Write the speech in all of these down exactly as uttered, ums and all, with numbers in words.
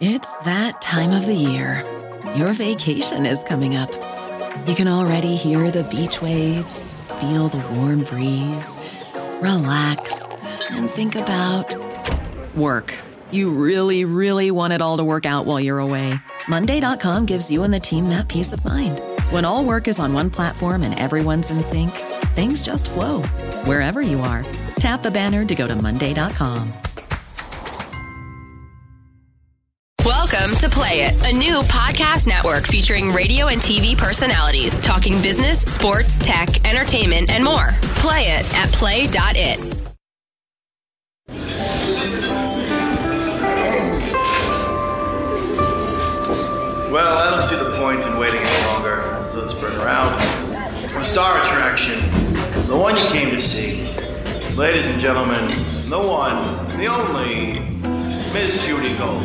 It's that time of the year. Your vacation is coming up. You can already hear the beach waves, feel the warm breeze, relax, and think about work. You really, really want it all to work out while you're away. Monday dot com gives you and the team that peace of mind. When all work is on one platform and everyone's in sync, things just flow. Wherever you are, tap the banner to go to Monday dot com. Welcome to Play It, a new podcast network featuring radio and T V personalities talking business, sports, tech, entertainment, and more. Play it at play dot it. Well, I don't see the point in waiting any longer. So let's bring her out. The star attraction, the one you came to see. Ladies and gentlemen, the one, the only, Miss Judy Gold.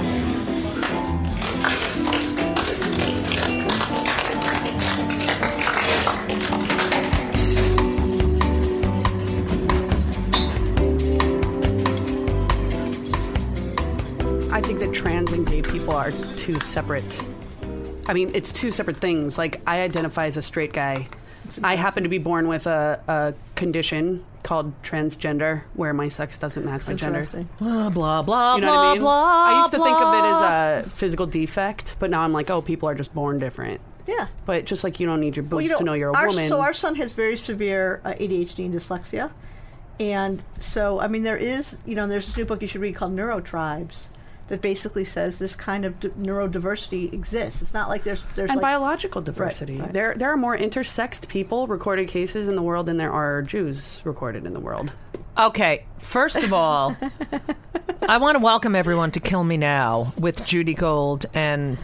I think that trans and gay people are two separate. I mean, it's two separate things. Like, I identify as a straight guy. I happen to be born with a, a condition called transgender, where my sex doesn't match my gender. Blah, blah, blah, you know blah, what I mean? blah, I used to think of it blah. as a physical defect, but now I'm like, oh, people are just born different. Yeah. But just like you don't need your boobs Well, you know, to know you're a our, woman. So our son has very severe uh, A D H D and dyslexia. And so, I mean, there is, you know, there's this new book you should read called Neurotribes that basically says this kind of d- neurodiversity exists. It's not like there's... there's and like, biological diversity. Right, right. There there are more intersexed people recorded cases in the world than there are Jews recorded in the world. Okay, first of all, I want to welcome everyone to Kill Me Now with Judy Gold and...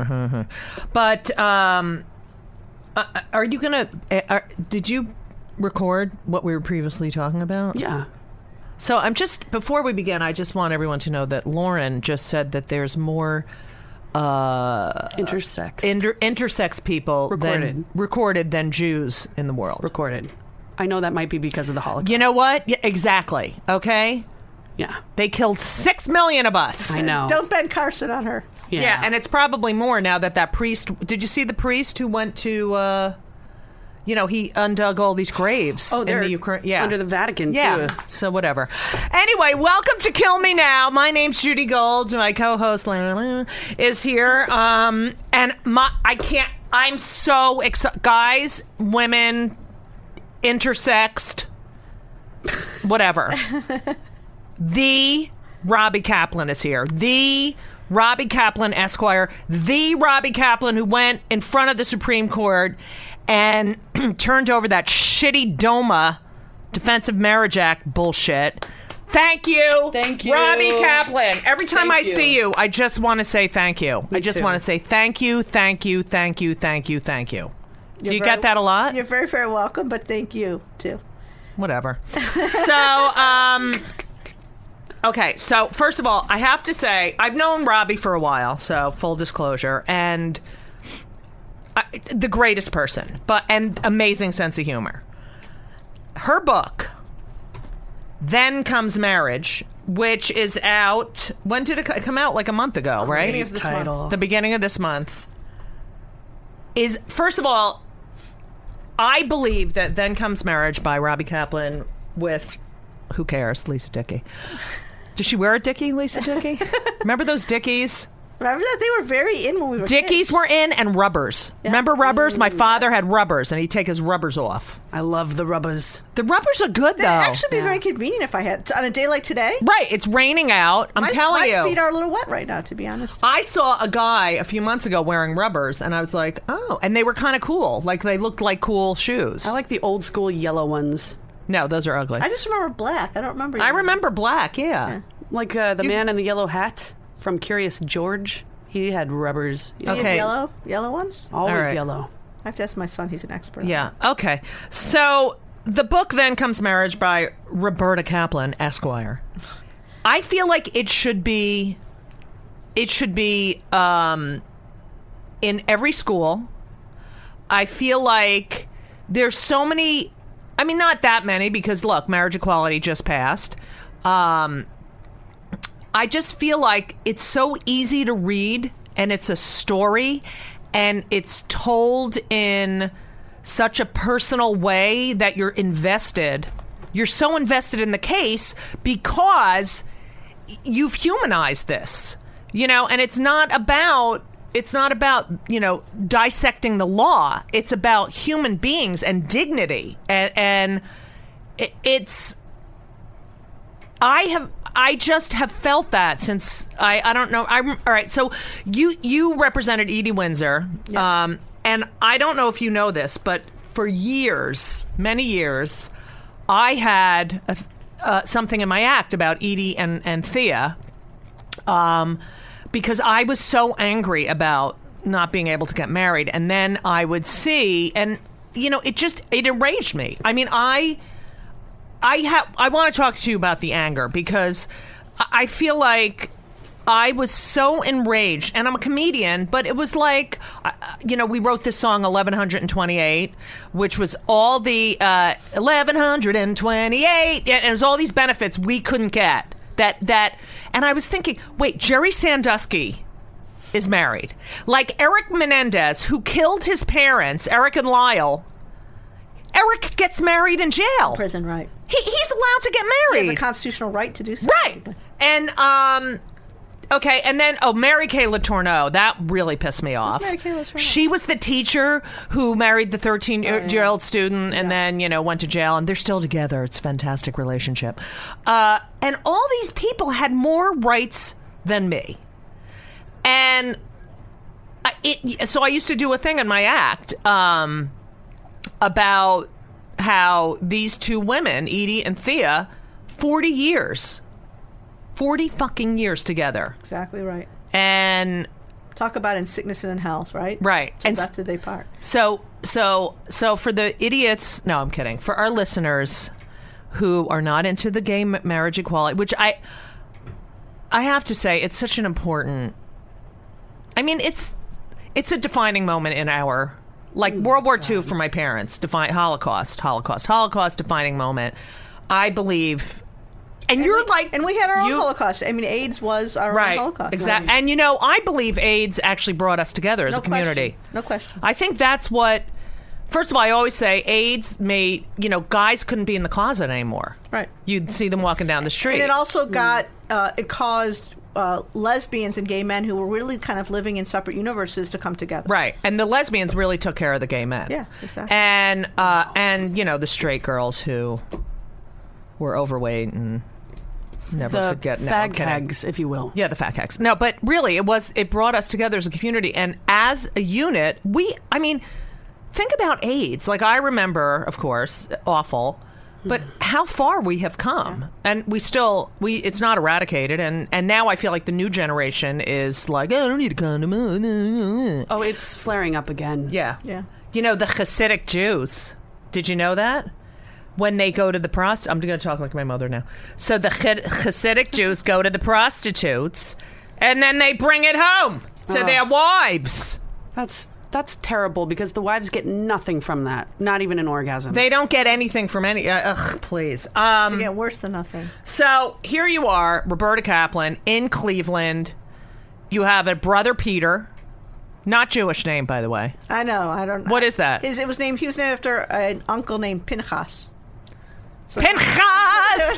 But, um, are you going to... Did you record what we were previously talking about? Yeah. So I'm just, before we begin, I just want everyone to know that Lauren just said that there's more uh, intersex inter- intersex people recorded. Than, recorded than Jews in the world. Recorded. I know that might be because of the Holocaust. You know what? Yeah, exactly. Okay? Yeah. They killed six million of us. I know. Don't Ben Carson on her. Yeah. yeah, and it's probably more now that that priest, did you see the priest who went to... Uh, You know, he undug all these graves oh, in the Ukraine. Yeah, under the Vatican, yeah. too. So whatever. Anyway, welcome to Kill Me Now. My name's Judy Gold. My co-host Lana is here, um, and my I can't. I'm so excited, guys, women, intersexed, whatever. The Robbie Kaplan is here. The Robbie Kaplan, Esquire. The Robbie Kaplan who went in front of the Supreme Court and turned over that shitty DOMA, Defensive Marriage Act bullshit. Thank you. Thank you. Robbie Kaplan. Every time Thank I you. see you, I just want to say thank you. Me I just too. want to say thank you, thank you, thank you, thank you, thank you. You're Do you very, get that a lot? You're very, very welcome, but thank you, too. Whatever. So, um... okay, so first of all, I have to say, I've known Robbie for a while, so full disclosure, and... Uh, the greatest person, but and amazing sense of humor. Her book, Then Comes Marriage, which is out. When did it come out? Like a month ago, right? Beginning of this title. month. The beginning of this month. Is first of all, I believe that Then Comes Marriage by Robbie Kaplan with who cares, Lisa Dickey. Does she wear a Dickey, Lisa Dickey? Remember those Dickies? Remember that? They were very in when we were Dickies kids. were in, and rubbers. Yeah. Remember rubbers? My father had rubbers, and he'd take his rubbers off. I love the rubbers. The rubbers are good, They'd though. actually be Yeah. very convenient if I had, on a day like today. Right, it's raining out. I'm my, telling my you. My feet are a little wet right now, to be honest. I saw a guy a few months ago wearing rubbers, and I was like, oh. And they were kind of cool. Like, they looked like cool shoes. I like the old school yellow ones. No, those are ugly. I just remember black. I don't remember. I remember black, yeah. Yeah. Like uh, the man in the yellow hat from Curious George. He had rubbers. You have Okay. yellow, yellow ones? Always All right. yellow. I have to ask my son. He's an expert. Yeah, okay. So, the book Then Comes Marriage by Roberta Kaplan, Esquire. I feel like it should be, it should be um, in every school. I feel like there's so many, I mean, not that many, because look, marriage equality just passed. Um, I just feel like it's so easy to read, and it's a story, and it's told in such a personal way that you're invested. You're so invested in the case because you've humanized this, you know, and it's not about, it's not about, you know, dissecting the law. It's about human beings and dignity. And, and it, it's, I have, I just have felt that since I, I don't know. I'm all right. So you, you represented Edie Windsor. Yeah. Um, and I don't know if you know this, but for years, many years, I had a, uh, something in my act about Edie and, and Thea, um, because I was so angry about not being able to get married. And then I would see, and, you know, it just, it enraged me. I mean, I, I have, I want to talk to you about the anger, because I feel like I was so enraged, and I'm a comedian, but it was like, uh, you know, we wrote this song eleven twenty-eight, which was all the uh, eleven twenty-eight, and it was all these benefits we couldn't get. That that, and I was thinking, wait, Jerry Sandusky is married, like Eric Menendez, who killed his parents, Eric and Lyle. Eric gets married in jail, Prison, right? He, he's allowed to get married. He has a constitutional right to do so. Right. And, um, okay, and then, oh, Mary Kay Letourneau, that really pissed me off. Mary Kay Letourneau? She was the teacher who married the thirteen-year-old student and then, you know, went to jail, and they're still together. It's a fantastic relationship. Uh, and all these people had more rights than me. And I, it, so I used to do a thing in my act, um, about how these two women, Edie and Thea, forty years, forty fucking years together. Exactly right. And talk about in sickness and in health, right? Right. Till And death did they part. So, so, so for the idiots, no, I'm kidding. For our listeners who are not into the gay marriage equality, which I, I have to say, it's such an important. I mean, it's, it's a defining moment in our. Like World War Two for my parents, define Holocaust, Holocaust, Holocaust, defining moment. I believe, and, and you're we, like, and we had our own you, Holocaust. I mean, AIDS was our right, own Holocaust. Exactly. Right. And you know, I believe AIDS actually brought us together as no a community. Question. No question. I think that's what. First of all, I always say AIDS made, you know, guys couldn't be in the closet anymore. Right. You'd see them walking down the street. And it also got uh, it caused. Uh, lesbians and gay men who were really kind of living in separate universes to come together. Right. And the lesbians really took care of the gay men. Yeah, exactly. And, uh, and you know, the straight girls who were overweight and never the could get... No, fag I'm kidding. hags, if you will. Yeah, the fag hags. No, but really, it was it brought us together as a community. And as a unit, we... I mean, think about AIDS. Like, I remember, of course, awful... But how far we have come, and we still we it's not eradicated, and, and now I feel like the new generation is like, oh, I don't need a condom. Oh, it's flaring up again. Yeah, Yeah. You know, the Hasidic Jews. Did you know that? When they go to the prost, I'm going to talk like my mother now. So the Ch- Hasidic Jews go to the prostitutes, and then they bring it home to Oh. their wives. That's that's terrible because the wives get nothing from that. Not even an orgasm. They don't get anything from any. Uh, ugh, please. Um, They get worse than nothing. So here you are, Roberta Kaplan in Cleveland. You have a brother Peter, not Jewish name, by the way. I know. I don't. What is that? His, it was named. He was named after an uncle named Pinchas. Pinchas,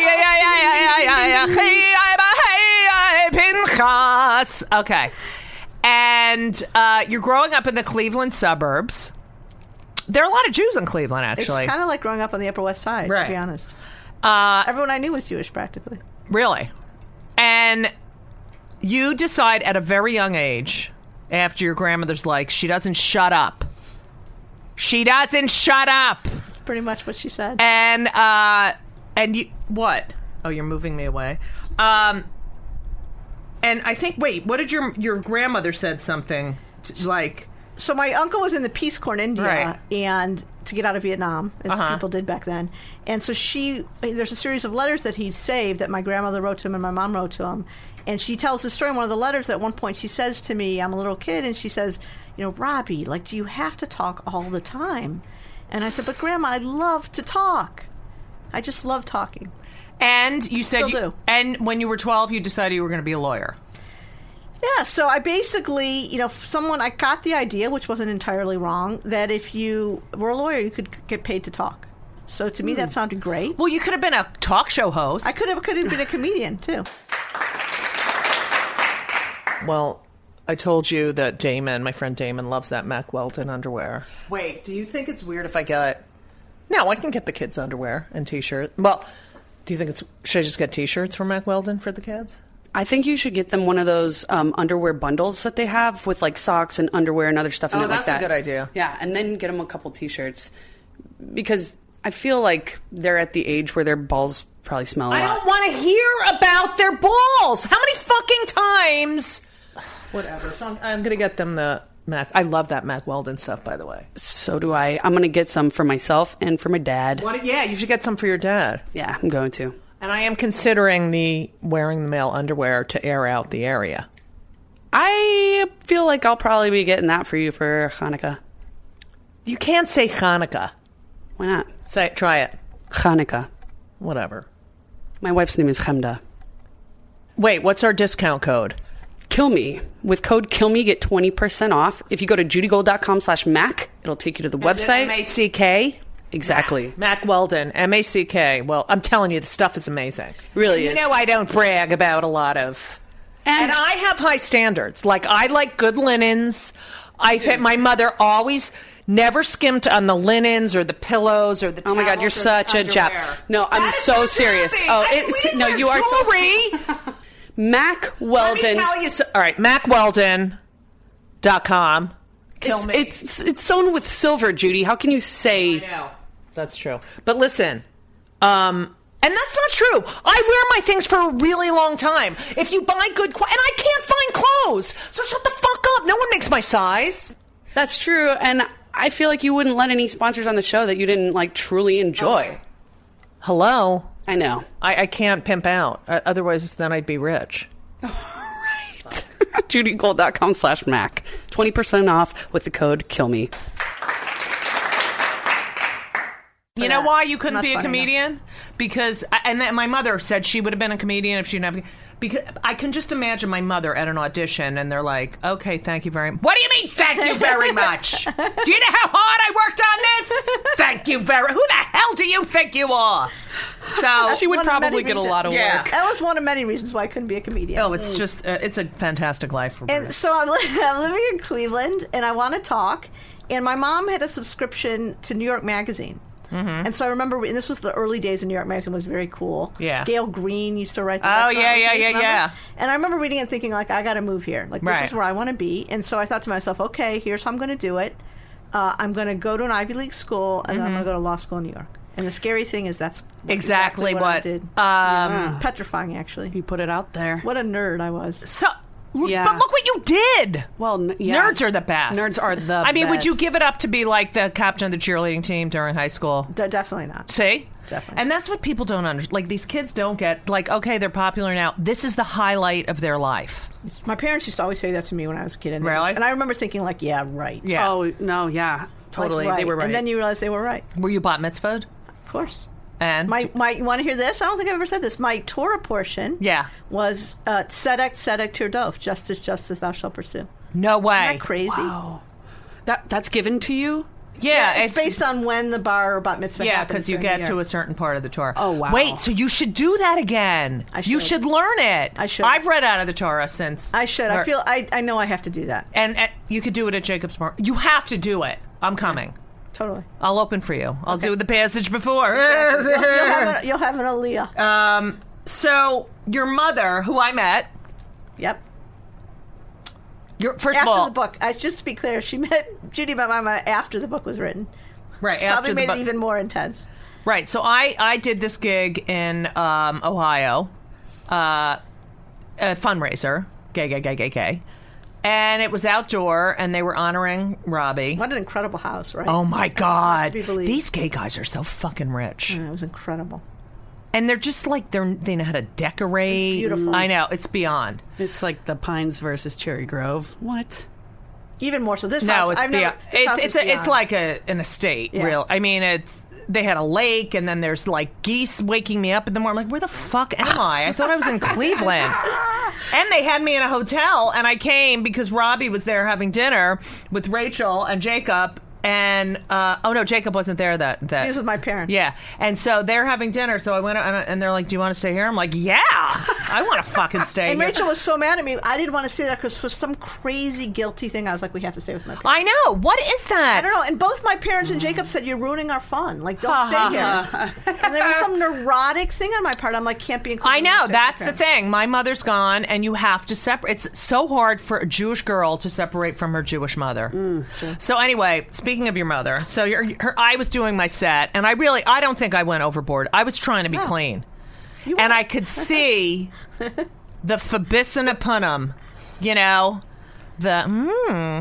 Pinchas. Okay, and uh, you're growing up in the Cleveland suburbs. There are a lot of Jews in Cleveland, actually. It's kind of like growing up on the Upper West Side, Right. to be honest. Uh, Everyone I knew was Jewish, practically. Really? And you decide at a very young age, after your grandmother's like, she doesn't shut up. She doesn't shut up. That's pretty much what she said. And, uh, and you, what? Oh, you're moving me away. Um, and I think, wait, what did your, your grandmother said something to, like... So my uncle was in the Peace Corps in India, Right. and to get out of Vietnam, as Uh-huh. people did back then. And so she, there's a series of letters that he saved that my grandmother wrote to him and my mom wrote to him. And she tells the story in one of the letters that at one point she says to me, I'm a little kid, and she says, you know, Robbie, like, do you have to talk all the time? And I said, but Grandma, I love to talk. I just love talking. And you said, Still you, do. and when you were twelve, you decided you were going to be a lawyer. Yeah, so I basically, you know, someone, I got the idea, which wasn't entirely wrong, that if you were a lawyer, you could get paid to talk. So to me, that sounded great. Well, you could have been a talk show host. I could have could have been a comedian, too. Well, I told you that Damon, my friend Damon, loves that Mack Weldon underwear. Wait, do you think it's weird if I get... No, I can get the kids' underwear and T-shirts. Well, do you think it's... Should I just get T-shirts from Mack Weldon for the kids? I think you should get them one of those um, underwear bundles that they have with like socks and underwear and other stuff in Oh, it like that's that. a good idea. Yeah, and then get them a couple T-shirts because I feel like they're at the age where their balls probably smell a I lot. don't want to hear about their balls. How many fucking times? Whatever. So I'm, I'm going to get them the Mac. I love that Mack Weldon stuff, by the way. So do I. I'm going to get some for myself and for my dad. What, yeah, you should get some for your dad. Yeah, I'm going to. And I am considering the wearing the male underwear to air out the area. I feel like I'll probably be getting that for you for Hanukkah. You can't say Hanukkah. Why not? Say, try it. Hanukkah. Whatever. My wife's name is Chemda. Wait, what's our discount code? Kill Me. With code KILLME, get twenty percent off. If you go to judygold.com slash Mac, it'll take you to the website. M A C K? Exactly. Mack Weldon, M A C K. Well, I'm telling you, the stuff is amazing. Really You is. know I don't brag about a lot of... And, And I have high standards. Like, I like good linens. I think my mother always never skimped on the linens or the pillows or the oh my God, you're towels or the such a Jap. underwear. No, I'm That is so not serious. Jappy. Oh, And it's we no, wear you are jewelry. Mack Let Weldon. me tell you. So, all right, mack weldon dot com. Kill it's, me. it's it's sewn with silver, Judy. How can you say? know. That's true. But listen, um, and that's not true. I wear my things for a really long time. If you buy good quality, and I can't find clothes, so shut the fuck up. No one makes my size. That's true, and I feel like you wouldn't let any sponsors on the show that you didn't like truly enjoy. Okay. Hello? I know. I, I can't pimp out. Uh, otherwise, then I'd be rich. Right. judygold.com slash Mac. twenty percent off with the code KILLME. You know that. why you couldn't Not be a funny comedian? Because, and then my mother said she would have been a comedian if she didn't have. Because I can just imagine my mother at an audition, and they're like, "Okay, thank you very much." What do you mean, thank you very much? Do you know how hard I worked on this? Thank you very. Who the hell do you think you are? So She would one of many probably get a reasons- lot of Yeah. work. That was one of many reasons why I couldn't be a comedian. oh, it's just uh, it's a fantastic life for And Bruce. so I'm, li- I'm living in Cleveland, and I want to talk. And my mom had a subscription to New York Magazine. Mm-hmm. And so I remember, and this was the early days of New York Magazine, was very cool. Yeah. Gail Green used to write the Oh, best yeah, articles, yeah, yeah, remember? yeah. And I remember reading it and thinking, like, I got to move here. Like, this Right. is where I want to be. And so I thought to myself, okay, here's how I'm going to do it. Uh, I'm going to go to an Ivy League school, and then I'm going to go to law school in New York. And the scary thing is that's Exactly what, I what, did. um, Yeah. It's petrifying, actually. You put it out there. What a nerd I was. So, l- Yeah. but look what you did. Well, n- yeah. Nerds are the best. Nerds are the I mean, would you best. give it up to be like the captain of the cheerleading team during high school? De- definitely not. See? Definitely. And that's what people don't understand. Like, these kids don't get, like, okay, they're popular now. This is the highlight of their life. My parents used to always say that to me when I was a kid. And they- Really? And I remember thinking, like, yeah, right. Yeah. Oh, no, yeah. Like, Totally. right. They were right. And then you realize they were right. Were you bat mitzvahed? Of course. And? My, my, you want to hear this? I don't think I've ever said this. My Torah portion Yeah. was uh, Tzedek, Tzedek, Tirdof, justice, justice, thou shalt pursue. No way. Isn't that crazy? Wow. That, that's given to you? Yeah, It's, based on when the bar or bat mitzvah Yeah, happens because you during the get year. to a certain part of the Torah. Oh, wow. Wait, so you should do that again. I You should. should learn it. I should. I've read out of the Torah since. I should. I or- feel. I, I know I have to do that. And, and you could do it at Jacob's Mar. You have to do it. I'm coming. Totally. I'll open for you. I'll do the passage before. You'll, you'll have an, you'll have an aliyah. um, so your mother, who I met, Yep. your first After of all, the book. I just to be clear, she met Judy met my mama after the book was written. right Probably after the made book, it even more intense. right. So I I did this gig in um, Ohio, uh, a fundraiser, gay, gay, gay, gay, gay, and it was outdoor, and they were honoring Robbie. What an incredible house, right? Oh my Not God! to be believed. These gay guys are so fucking rich, Yeah, it was incredible. and they're just like they're they know how to decorate. It's beautiful. I know it's beyond. It's like the Pines versus Cherry Grove. What? Even more so. This No, house. it's I've beyond. never, this It's house it's is a, it's beyond. like a an estate. Yeah. Real. I mean, it's they had a lake, and then there's like geese waking me up in the morning. I'm like, where the fuck am I? I thought I was in Cleveland. And they had me in a hotel, and I came because Robbie was there having dinner with Rachel and Jacob. And uh, oh no, Jacob wasn't there. That that he was with my parents. Yeah, and so they're having dinner. So I went and, and they're like, "Do you want to stay here?" I'm like, "Yeah, I want to fucking stay." And here. Rachel was so mad at me. I didn't want to stay there because for some crazy guilty thing, I was like, "We have to stay with my parents." I know. What is that? I don't know. And both my parents and Jacob said, "You're ruining our fun. Like, don't stay here." And there was some neurotic thing on my part. I'm like, "Can't be included." I know. In That's the thing. My mother's gone, and you have to separate. It's so hard for a Jewish girl to separate from her Jewish mother. Mm, that's true. So anyway, speaking of your mother. So you're, her, I was doing my set, and I really, I don't think I went overboard. I was trying to be No. clean. You And were. I could see the Fabissina Punum, you know, the, mm, mm,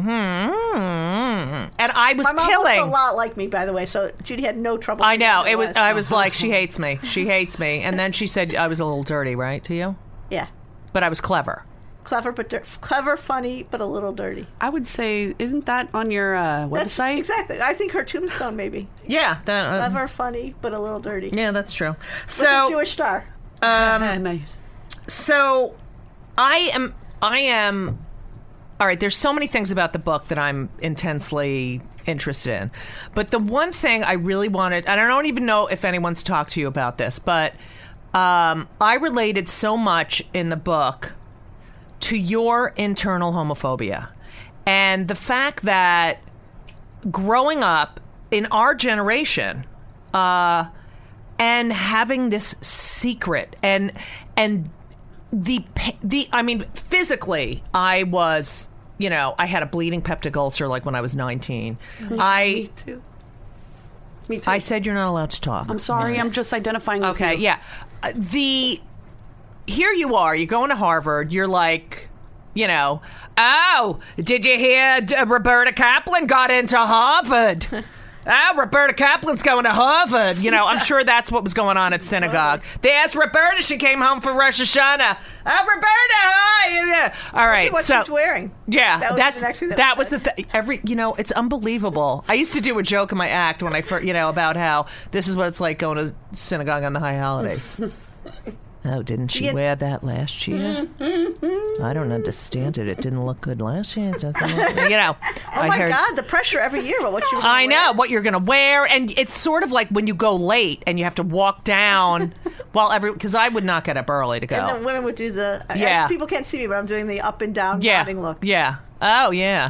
mm, and I was My mom killing. was a lot like me, by the way, so Judy had no trouble. I know. figuring It was, out I who was like, she hates me. She hates me. And then she said I was a little dirty, right, to you? Yeah. But I was clever. Clever, but dir- clever, funny, but a little dirty. I would say, isn't that on your uh, That's- website? Exactly. I think her tombstone, maybe. Yeah. That, uh, Clever, funny, but a little dirty. yeah, that's true. With a So, Jewish star. nice. so I am, I am, all right, there's so many things about the book that I'm intensely interested in. But the one thing I really wanted, and I don't even know if anyone's talked to you about this, but um, I related so much in the book to your internal homophobia. And the fact that growing up in our generation, uh, and having this secret and and the the I mean physically I was, you know, I had a bleeding peptic ulcer like when I was nineteen. I Me too. Me too. I said you're not allowed to talk. I'm sorry. I'm just identifying with Okay, you. yeah. Uh, the here you are, you're going to Harvard, you're like, you know, oh, did you hear D- Roberta Kaplan got into Harvard? Oh, Roberta Kaplan's going to Harvard. You know, I'm sure that's what was going on at synagogue. They asked Roberta, she came home for Rosh Hashanah. Oh, Roberta, hi. Yeah. All right. Look at what so, she's wearing. Yeah, That was that's the next thing that that was was the th- every. You know, it's unbelievable. I used to do a joke in my act when I first, you know, about how this is what it's like going to synagogue on the high holidays. Oh, didn't she Yeah. wear that last year? I don't understand it. It didn't look good last year. It doesn't look, you know. Oh I my heard, God, the pressure every year about what you. I know what you're going to wear, and it's sort of like when you go late and you have to walk down while every because I would not get up early to go. And the women would do the. Yeah. as people can't see me, but I'm doing the up and down yeah, nodding look. yeah. Oh yeah.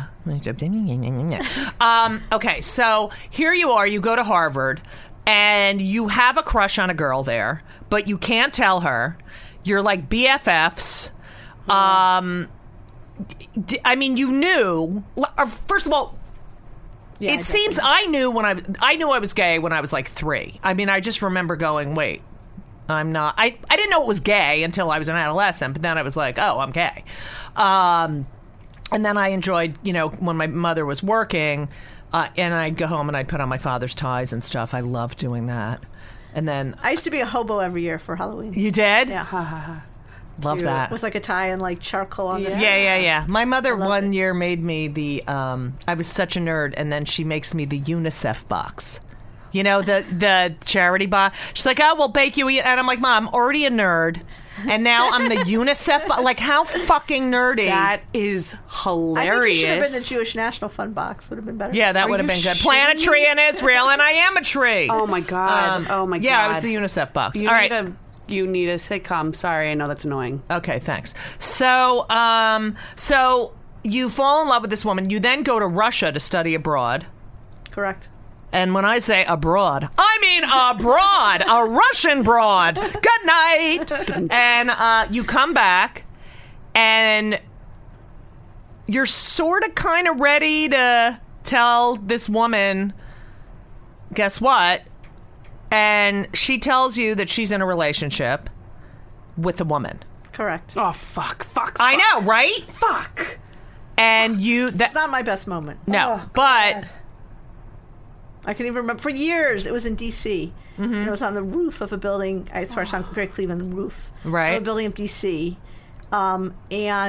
um, okay, so here you are. You go to Harvard, and you have a crush on a girl there, but you can't tell her. You're like B F Fs. Um, d- I mean, you knew. uh, First of all, Yeah, it seems I knew when I I knew I was gay when I was like three. I mean, I just remember going, wait, I'm not. I I didn't know it was gay until I was an adolescent, but then I was like, oh, I'm gay. Um, and then I enjoyed, you know, when my mother was working, uh, and I'd go home and I'd put on my father's ties and stuff. I loved doing that. And then I used to be a hobo every year for Halloween. you did, Yeah. love that. With like a tie and like charcoal on the Yeah. Yeah, yeah, yeah. My mother love one it. year made me the. Um, I was such a nerd, and then she makes me the UNICEF box. You know, the the charity box. She's like, "Oh, we'll bake you," and I'm like, "Mom, I'm already a nerd, and now I'm the UNICEF box." Like, how fucking nerdy? That is I think hilarious. you should have been the Jewish National Fund box. Would have been better. yeah, that Are would have you been good. shitting Plant a tree me? in Israel, and I am a tree. Oh my god. Um, oh my god. Yeah, I was the UNICEF box. You All need right. a you need a sitcom. Sorry, I know that's annoying. Okay, thanks. So, um, so you fall in love with this woman. You then go to Russia to study abroad. Correct. And when I say abroad, I mean abroad, a Russian broad. Good night. And uh, you come back, and you're sort of kind of ready to tell this woman, guess what? And she tells you that she's in a relationship with a woman. Correct. Oh fuck, fuck. I fuck. know, right? Fuck. And you that It's not my best moment. no, Oh, but God. I can even remember for years. It was in D C Mm-hmm. And it was on the roof of a building. As far as I'm very Cleveland, the roof Right. of a building of D C Um, and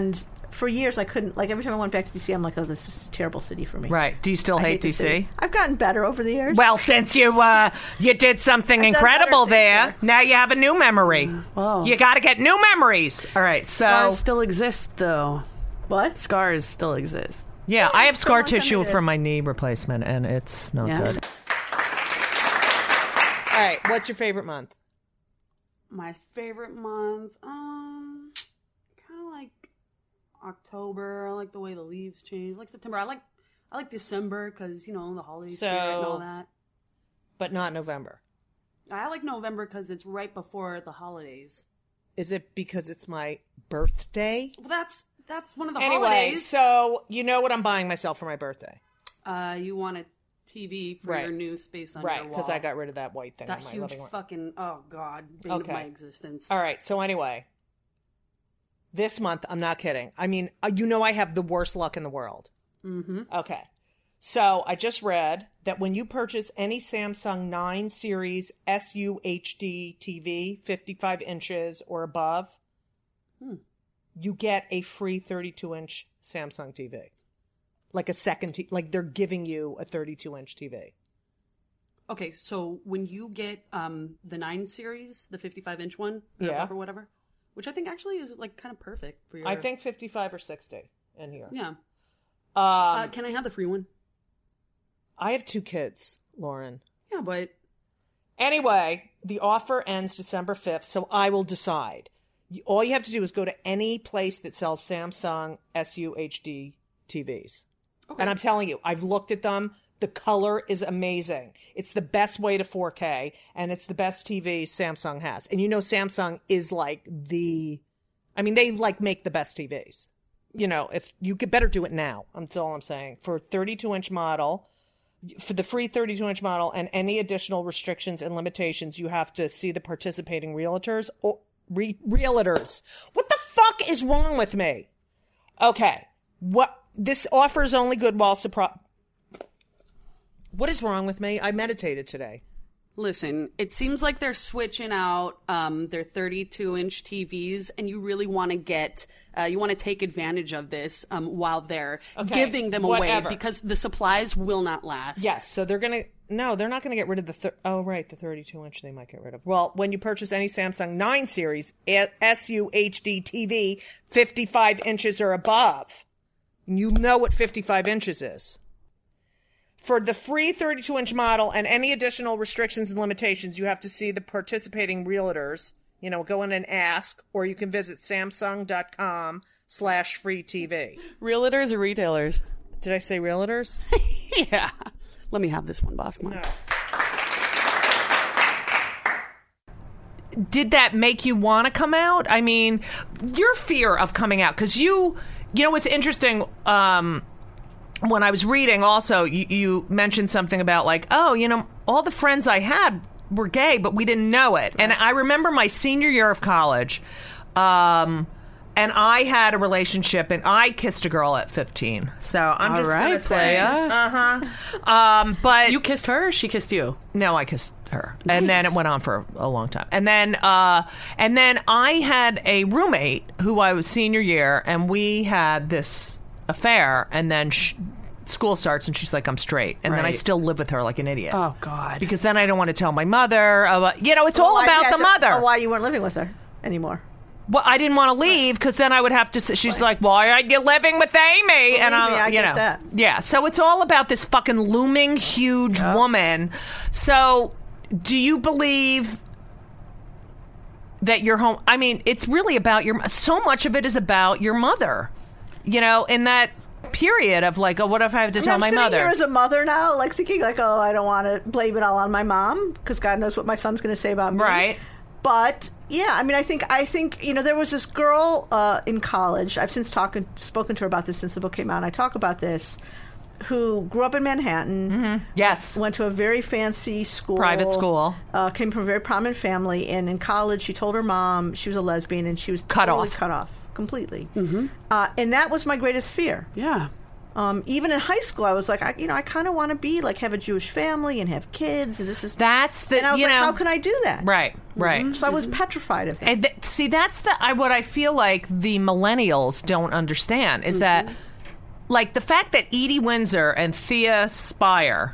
for years I couldn't, like every time I went back to D C, I'm like, oh, this is a terrible city for me. Right. Do you still I hate the D C? city. I've gotten better over the years. Well, since you uh, you did something I've done incredible better things there, there. now you have a new memory. Whoa. You got to get new memories. All right. So Scars still exist, though. What? Scars still exist. yeah, I have a scar long time tissue ago. from my knee replacement, and it's not Yeah. good. All right. What's your favorite month? My favorite month, um, kind of like October. I like the way the leaves change. I like September. I like I like December because you know the holiday So- spirit and all that. But not November. I like November because it's right before the holidays. Is it because it's my birthday? Well, that's that's one of the Anyway, holidays. so you know what I'm buying myself for my birthday. Uh, you want a T V for Right. your new space on Right, your because wall. I got rid of that white thing that in my huge living room. fucking oh god, bane Okay. of my existence. All right, so anyway, this month, I'm not kidding. I mean, uh, you know I have the worst luck in the world. Mm-hmm. Okay. So I just read that when you purchase any Samsung nine series S U H D T V, fifty-five inches or above, Hmm. you get a free thirty-two inch Samsung T V. Like a second, t- like they're giving you a thirty-two inch T V. Okay, so when you get um the nine series, the fifty-five inch one, or Yeah. above or whatever, which I think actually is like kind of perfect for your. I think fifty-five or sixty in here. Yeah. Um, uh, can I have the free one? I have two kids, Lauren. Yeah, but Anyway, the offer ends December fifth, so I will decide. You- All you have to do is go to any place that sells Samsung S U H D T Vs. okay. And I'm telling you, I've looked at them. The color is amazing. It's the best way to four K, and it's the best T V Samsung has. And you know Samsung is like the... I mean, they like make the best T Vs. You know, if you could better do it now. That's all I'm saying. For thirty-two inch model... For the free thirty-two inch model and any additional restrictions and limitations, you have to see the participating realtors or re- realtors. What the fuck is wrong with me? Okay. What this offer is only good while surprise. What is wrong with me? I meditated today. listen, it seems like they're switching out um, their thirty-two inch T Vs, and you really want to get, uh, you want to take advantage of this um, while they're Okay, giving them whatever. away because the supplies will not last. Yes, so they're going to, no, they're not going to get rid of the, thir- oh, right, the thirty-two inch they might get rid of. Well, when you purchase any Samsung nine series S U H D T V, fifty-five inches or above, you know what fifty-five inches is. For the free thirty-two inch model and any additional restrictions and limitations, you have to see the participating realtors, you know, go in and ask, or you can visit samsung.com slash free TV. Realtors or retailers? Did I say realtors? Yeah. Let me have this one, boss. Come on. No. Did that make you want to come out? I mean, your fear of coming out, because you, you know, what's interesting, um, when I was reading also, you, you mentioned something about like, oh, you know, all the friends I had were gay, but we didn't know it. And I remember my senior year of college, um, and I had a relationship, and I kissed a girl at fifteen. So I'm All just right, gonna say, playa. uh huh. Um, but You kissed her or she kissed you? no, I kissed her. And then Nice. it went on for a long time. And then uh and then I had a roommate who I was senior year, and we had this affair, and then sh- school starts and she's like, I'm straight. And then I Right. still live with her like an idiot. Oh, God. Because then I don't want to tell my mother. Uh, you know, it's all Why- about yeah, the so- mother. oh, why you weren't living with her anymore? Well, I didn't want to leave because then I would have to. s- She's like, "Why are you living with Amy?" and I'm, me, I you get know, that. yeah. So it's all about this fucking looming huge woman. So, do you believe that your home? I mean, it's really about your. So much of it is about your mother. You know, in that period of like, oh, what if I have to I mean, tell I'm my sitting mother? here as a mother now, like thinking like, oh, I don't want to blame it all on my mom because God knows what my son's going to say about me. Right. But yeah, I mean, I think I think you know there was this girl uh, in college. I've since talked spoken to her about this since the book came out. And I talk about this. Who grew up in Manhattan? Yes. Went to a very fancy school, Private school. Uh, came from a very prominent family, and in college, she told her mom she was a lesbian, and she was Cut totally off. cut off completely. Mm-hmm. Uh, and that was my greatest fear. Yeah. Um, even in high school, I was like, I, you know, I kind of want to be like have a Jewish family and have kids, and this is That's the and I was you like, know how can I do that? right right. Mm-hmm. So I was petrified of that. And th- see, that's the I, what I feel like the millennials don't understand is Mm-hmm. that, like, the fact that Edie Windsor and Thea Spire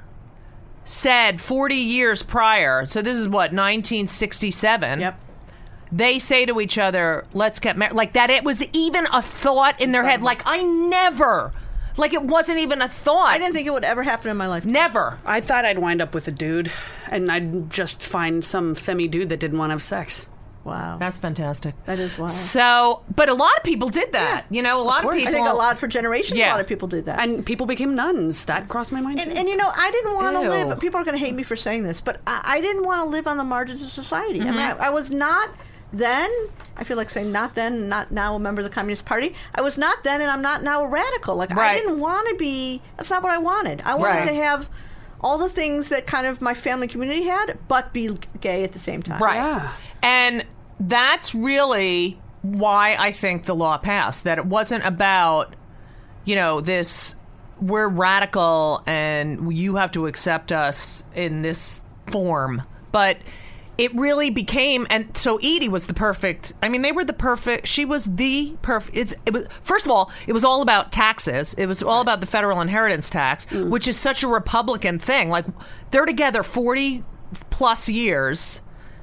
said forty years prior, so this is what, nineteen sixty-seven. Yep. They say to each other, let's get married. Like that, it was even a thought in their head. Like, I never, like, it wasn't even a thought. I didn't think it would ever happen in my life. Never. I thought I'd wind up with a dude, and I'd just find some femmy dude that didn't want to have sex. Wow. That's fantastic. That is wild. So, but a lot of people did that. You know, a lot of, course. people. I think a lot for generations, Yeah. a lot of people did that. And people became nuns. That crossed my mind. And, too. and you know, I didn't want to Ew. live. People are going to hate me for saying this, but I, I didn't want to live on the margins of society. I mean, I, I was not then. I feel like saying not then, not now a member of the Communist Party. I was not then, and I'm not now a radical. Like Right. I didn't want to be. That's not what I wanted. I wanted Right. to have all the things that kind of my family community had, but be gay at the same time. Right. Yeah. And that's really why I think the law passed. That it wasn't about, you know, this, we're radical and you have to accept us in this form. But it really became, and so Edie was the perfect, I mean, they were the perfect, she was the perfect, it's, it was, first of all, it was all about taxes. It was all about the federal inheritance tax, Mm. which is such a Republican thing. Like, they're together forty plus years,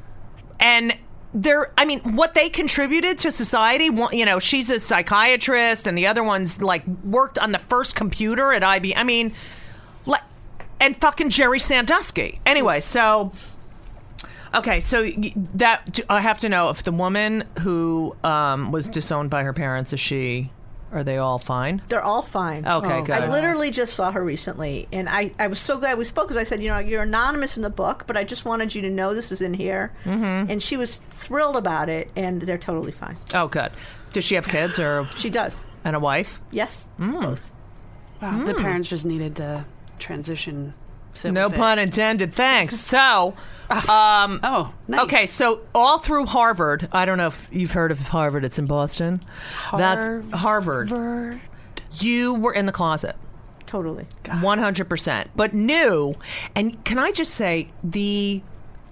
and they're, I mean, what they contributed to society, one- you know, she's a psychiatrist, and the other one's, like, worked on the first computer at I B M. I mean, like, and fucking Jerry Sandusky. Anyway, so... Okay, so y- that I have to know if the woman who um, was disowned by her parents, is she? Are they all fine? They're all fine. Okay, Oh. good. I literally just saw her recently, and I, I was so glad we spoke because I said, you know, you're anonymous in the book, but I just wanted you to know this is in here. Mm-hmm. And she was thrilled about it, and they're totally fine. Oh, good. Does she have kids or She does. and a wife? Yes, Mm. both. Wow, the parents just needed to transition. sit No with it. pun intended. Thanks. So, um, Oh, nice. okay, so all through Harvard, I don't know if you've heard of Harvard. It's in Boston. That's Harvard. Harvard. You were in the closet. Totally. one hundred percent. But knew, and can I just say, the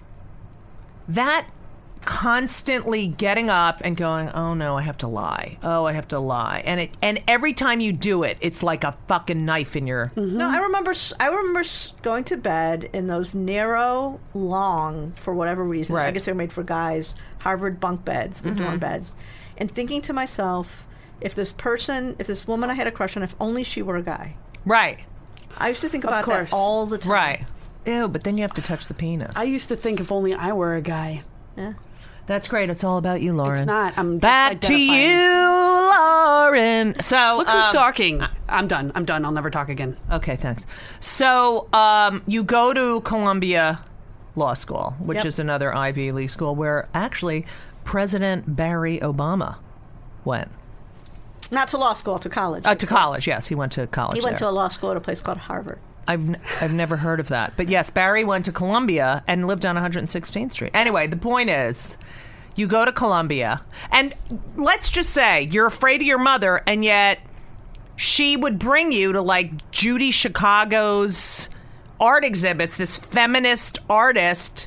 that constantly getting up and going, oh no, I have to lie. Oh, I have to lie. And it and every time you do it, it's like a fucking knife in your... No, I remember. s- I remember s- going to bed in those narrow, long, for whatever reason. I Right. guess they were made for guys. Harvard bunk beds, the dorm beds, and thinking to myself, if this person, if this woman I had a crush on, if only she were a guy. Right. I used to think about course. that all the time. Right. Ew, but then you have to touch the penis. I used to think if only I were a guy. Yeah. That's great. It's all about you, Lauren. It's not. I'm just Back to identifying. you, Lauren. So Look who's um, talking. I'm done. I'm done. I'll never talk again. Okay, thanks. So um, you go to Columbia Law School, which Yep. is another Ivy League school where actually President Barry Obama went. Not to law school, to college. Uh, to college, yes. He went to college He went there. to a law school at a place called Harvard. I've, n- I've never heard of that. But yes, Barry went to Columbia and lived on one hundred sixteenth Street. Anyway, the point is, you go to Columbia, and let's just say you're afraid of your mother, and yet she would bring you to, like, Judy Chicago's art exhibits, this feminist artist,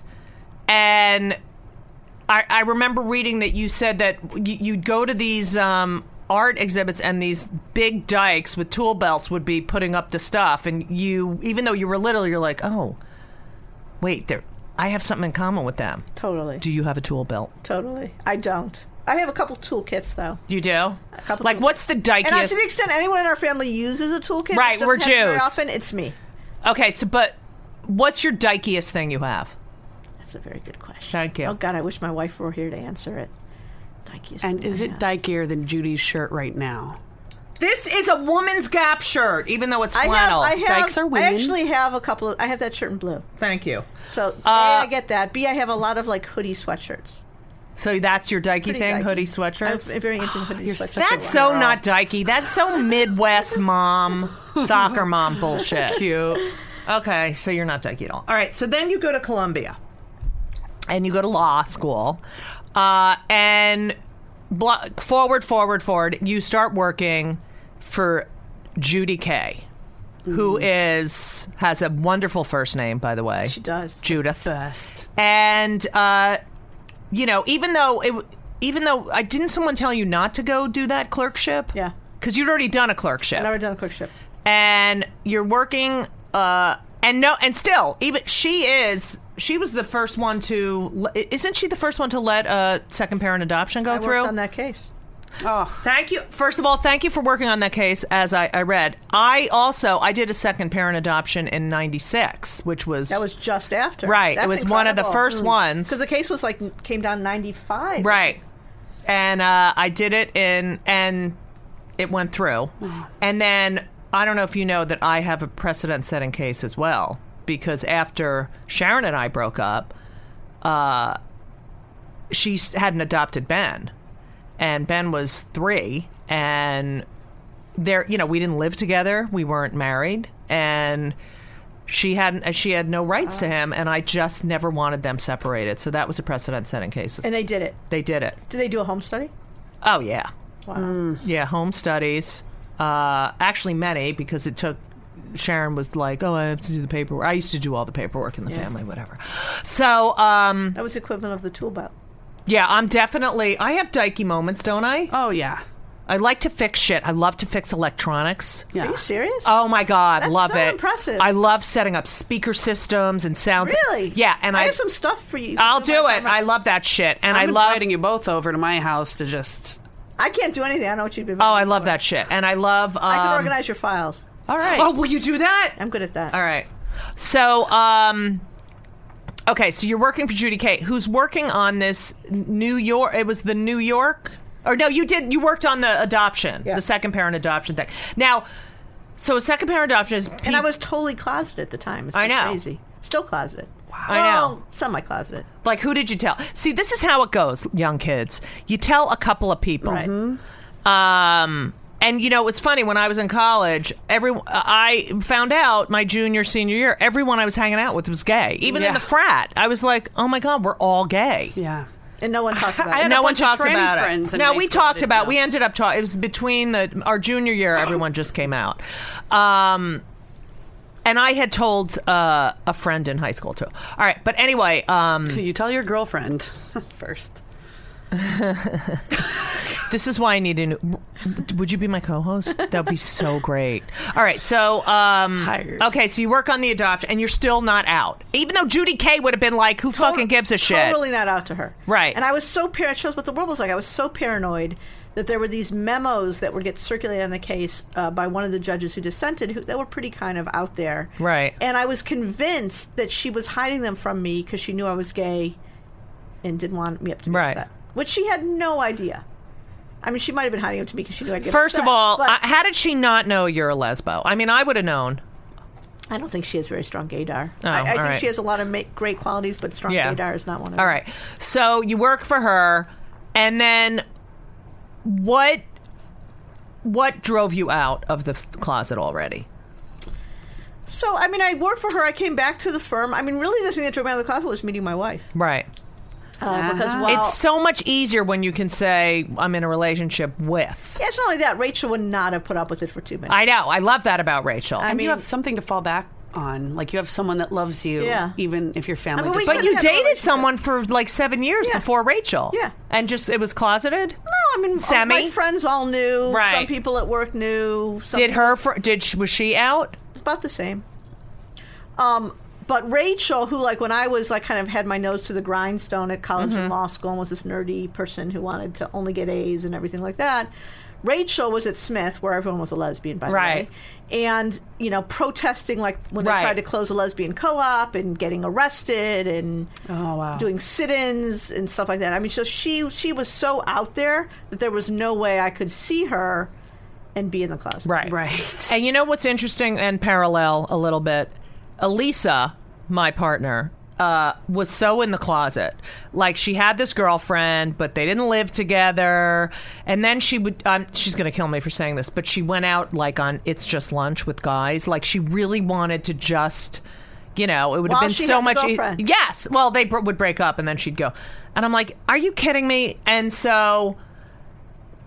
and I, I remember reading that you said that y- you'd go to these um, art exhibits and these big dykes with tool belts would be putting up the stuff, and you, even though you were little, you're like, oh, wait, there, I have something in common with them. Totally. Do you have a tool belt? Totally. I don't. I have a couple toolkits, though. You do? couple Like, tool- what's the dykiest? And uh, to the extent anyone in our family uses a toolkit, Right, which we're doesn't happen very Jews. often, it's me. Okay, so, but what's your dykiest thing you have? That's a very good question. Thank you. Oh, God, I wish my wife were here to answer it. Dykiest And thing is I it have. dykier than Judy's shirt right now? This is a woman's Gap shirt, even though it's I have, flannel. I have, Dykes are I women. actually have a couple of, I have that shirt in blue. Thank you. So, Uh, A, I get that. B, I have a lot of, like, hoodie sweatshirts. So that's your dykey Pretty thing, dykey. hoodie sweatshirts? I'm very into hoodie You're sweatshirts. That's so not dykey. That's so Midwest mom, soccer mom bullshit. Cute. Okay, so you're not dykey at all. All right, so then you go to Columbia, and you go to law school, uh, and blo- forward, forward, forward, you start working for Judy Kay, who is has a wonderful first name, by the way. She does. Judith. Best. And uh, you know, even though it, even though I didn't, someone tell you not to go do that clerkship? Yeah. Because you'd already done a clerkship. I've never done a clerkship. And you're working, uh, and no, and still, even she is. She was the first one to. Isn't she the first one to let a second parent adoption go I through? worked on that case. Oh, Thank you. First of all, thank you for working on that case. As I, I read, I also I did a second parent adoption in ninety-six, which was That was just after. right. That's it was one of the incredible. first ones. Because the case was like came down ninety-five. Right. And uh, I did it in, and it went through. And then I don't know if you know that I have a precedent-setting case as well, because after Sharon and I broke up, uh, she had an adopted Ben, and Ben was three, and there, you know, we didn't live together, we weren't married, and she hadn't, she had no rights to him, and I just never wanted them separated. So that was a precedent-setting case. And they did it. They did it. Did they do a home study? Oh, yeah. Wow. Yeah, home studies. Uh, actually, many, because it took... Sharon was like, oh, I have to do the paperwork. I used to do all the paperwork in the Yeah. family, whatever. So, um, That was the equivalent of the tool belt. yeah, I'm definitely... I have dykey moments, don't I? oh yeah, I like to fix shit. I love to fix electronics. yeah. Are you serious? Oh, my God. That's love so it. impressive. I love setting up speaker systems and sounds. Really? Yeah, and I... I have some stuff for you. I'll do it. I love that shit. And I'm I love... inviting you both over to my house to just. I can't do anything. I don't know what you've been. Oh, I love that shit. And I love... Um, I can organize your files. All right. Oh, will you do that? I'm good at that. All right. So, um, okay, so you're working for Judy Kay, who's working on this New York. It was the New York, or no, you did. You worked on the adoption, Yeah. the second parent adoption thing. Now, so a second parent adoption is. And I was totally closeted at the time. It's so I know. crazy. Still closeted. Wow. I well, know. semi-closeted. Like, who did you tell? See, this is how it goes, young kids. You tell a couple of people. Right. Um, and you know, it's funny. When I was in college, every I found out my junior, senior year, everyone I was hanging out with was gay. Even in Yeah. the frat, I was like, "Oh my God, we're all gay." Yeah. And no one talked about I it. had No a one bunch of talked tranny about friends it. in No, high we school that talked didn't about. know. We ended up talking. It was between the our junior year. Everyone just came out. Um, and I had told uh, a friend in high school too. All right, but anyway, um, You tell your girlfriend first. this is why I need a new. Would you be my co-host? That would be so great. All right, so um, Hired. okay, so you work on the adoption, and you're still not out, even though Judy Kay would have been like, "Who fucking gives a shit?" Totally not out to her. Right. And I was so paranoid. It shows what the world was like. I was so paranoid that there were these memos that would get circulated on the case uh, by one of the judges who dissented, who that were pretty kind of out there. Right. And I was convinced that she was hiding them from me because she knew I was gay and didn't want me up to be Right. upset. Which she had no idea. I mean, she might have been hiding them to me because she knew I'd get First upset. of all, but uh, how did she not know you're a lesbo? I mean, I would have known. I don't think she has very strong gaydar. Oh, I, I think all right. she has a lot of ma- great qualities, but strong Yeah. gaydar is not one of them. All right. So you work for her, and then what? What drove you out of the f- closet already? So, I mean, I worked for her. I came back to the firm. I mean, really, the thing that drove me out of the closet was meeting my wife. Right. Uh, because Uh-huh. while It's so much easier when you can say I'm in a relationship with. yeah, it's not only that. Rachel would not have put up with it for two minutes. I know. I love that about Rachel. I And mean- you have something to fall back on. Like you have someone that loves you, Yeah. even if your family. I mean, we doesn't. but could've you had a dated relationship. someone for like seven years Yeah. before Rachel. Yeah. And just it was closeted. No, I mean, all Semi? my friends all knew. Right. Some people at work knew. Some Did people- her? Fr- did she, was she out? It's about the same. Um, but Rachel, who like when I was like kind of had my nose to the grindstone at college Mm-hmm. and law school and was this nerdy person who wanted to only get A's and everything like that. Rachel was at Smith, where everyone was a lesbian, by the Right. way, and you know, protesting like when they Right. tried to close a lesbian co-op and getting arrested and Oh, wow. doing sit-ins and stuff like that. I mean, so she she was so out there that there was no way I could see her and be in the closet. Right. Right. And you know what's interesting and parallel a little bit? Elisa, my partner, uh, was so in the closet. Like she had this girlfriend, but they didn't live together. And then she would, um, she's going to kill me for saying this, but she went out like on It's Just Lunch with guys. Like she really wanted to just, you know, it would have While been she so had the much. e- girlfriend. yes. Well, they br- would break up and then she'd go. And I'm like, are you kidding me? And so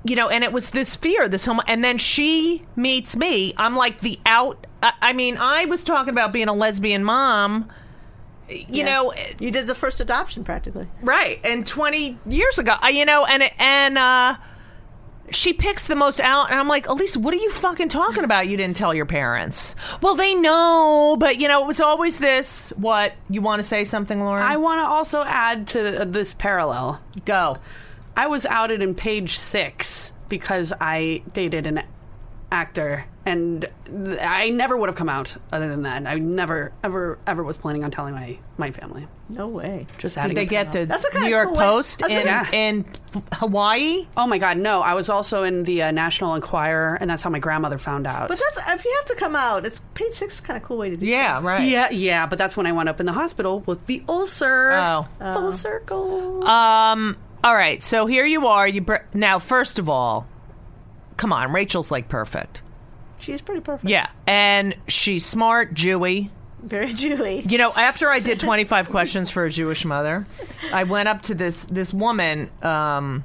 you know, and it was this fear, this homo, and then she meets me. I'm like the out. I, I mean, I was talking about being a lesbian mom. You Yeah. know, You did the first adoption practically. right? And twenty years ago, I- you know, and and uh, she picks the most out, and I'm like, Elisa, what are you fucking talking about? You didn't tell your parents. Well, they know, but you know, it was always this. What, you want to say something, Lauren? I want to also add to this parallel. Go. I was outed in Page Six because I dated an actor, and th- I never would have come out other than that. I never, ever, ever was planning on telling my, my family. No way. Just Did adding they a get the parallel. That's a kinda New York cool way- Post that's a- in, Yeah. in Hawaii? Oh my God, no! I was also in the uh, National Enquirer, and that's how my grandmother found out. But that's if you have to come out, it's Page Six is kind of a cool way to do. Yeah, right. yeah, yeah, but that's when I wound up in the hospital with the ulcer. Oh. Full circle. Um. All right. So here you are. You br- now. First of all, come on. Rachel's like perfect. She is pretty perfect. Yeah, and she's smart, Jewy. Very Jewy. You know, after I did twenty-five questions for a Jewish mother, I went up to this this woman. Um,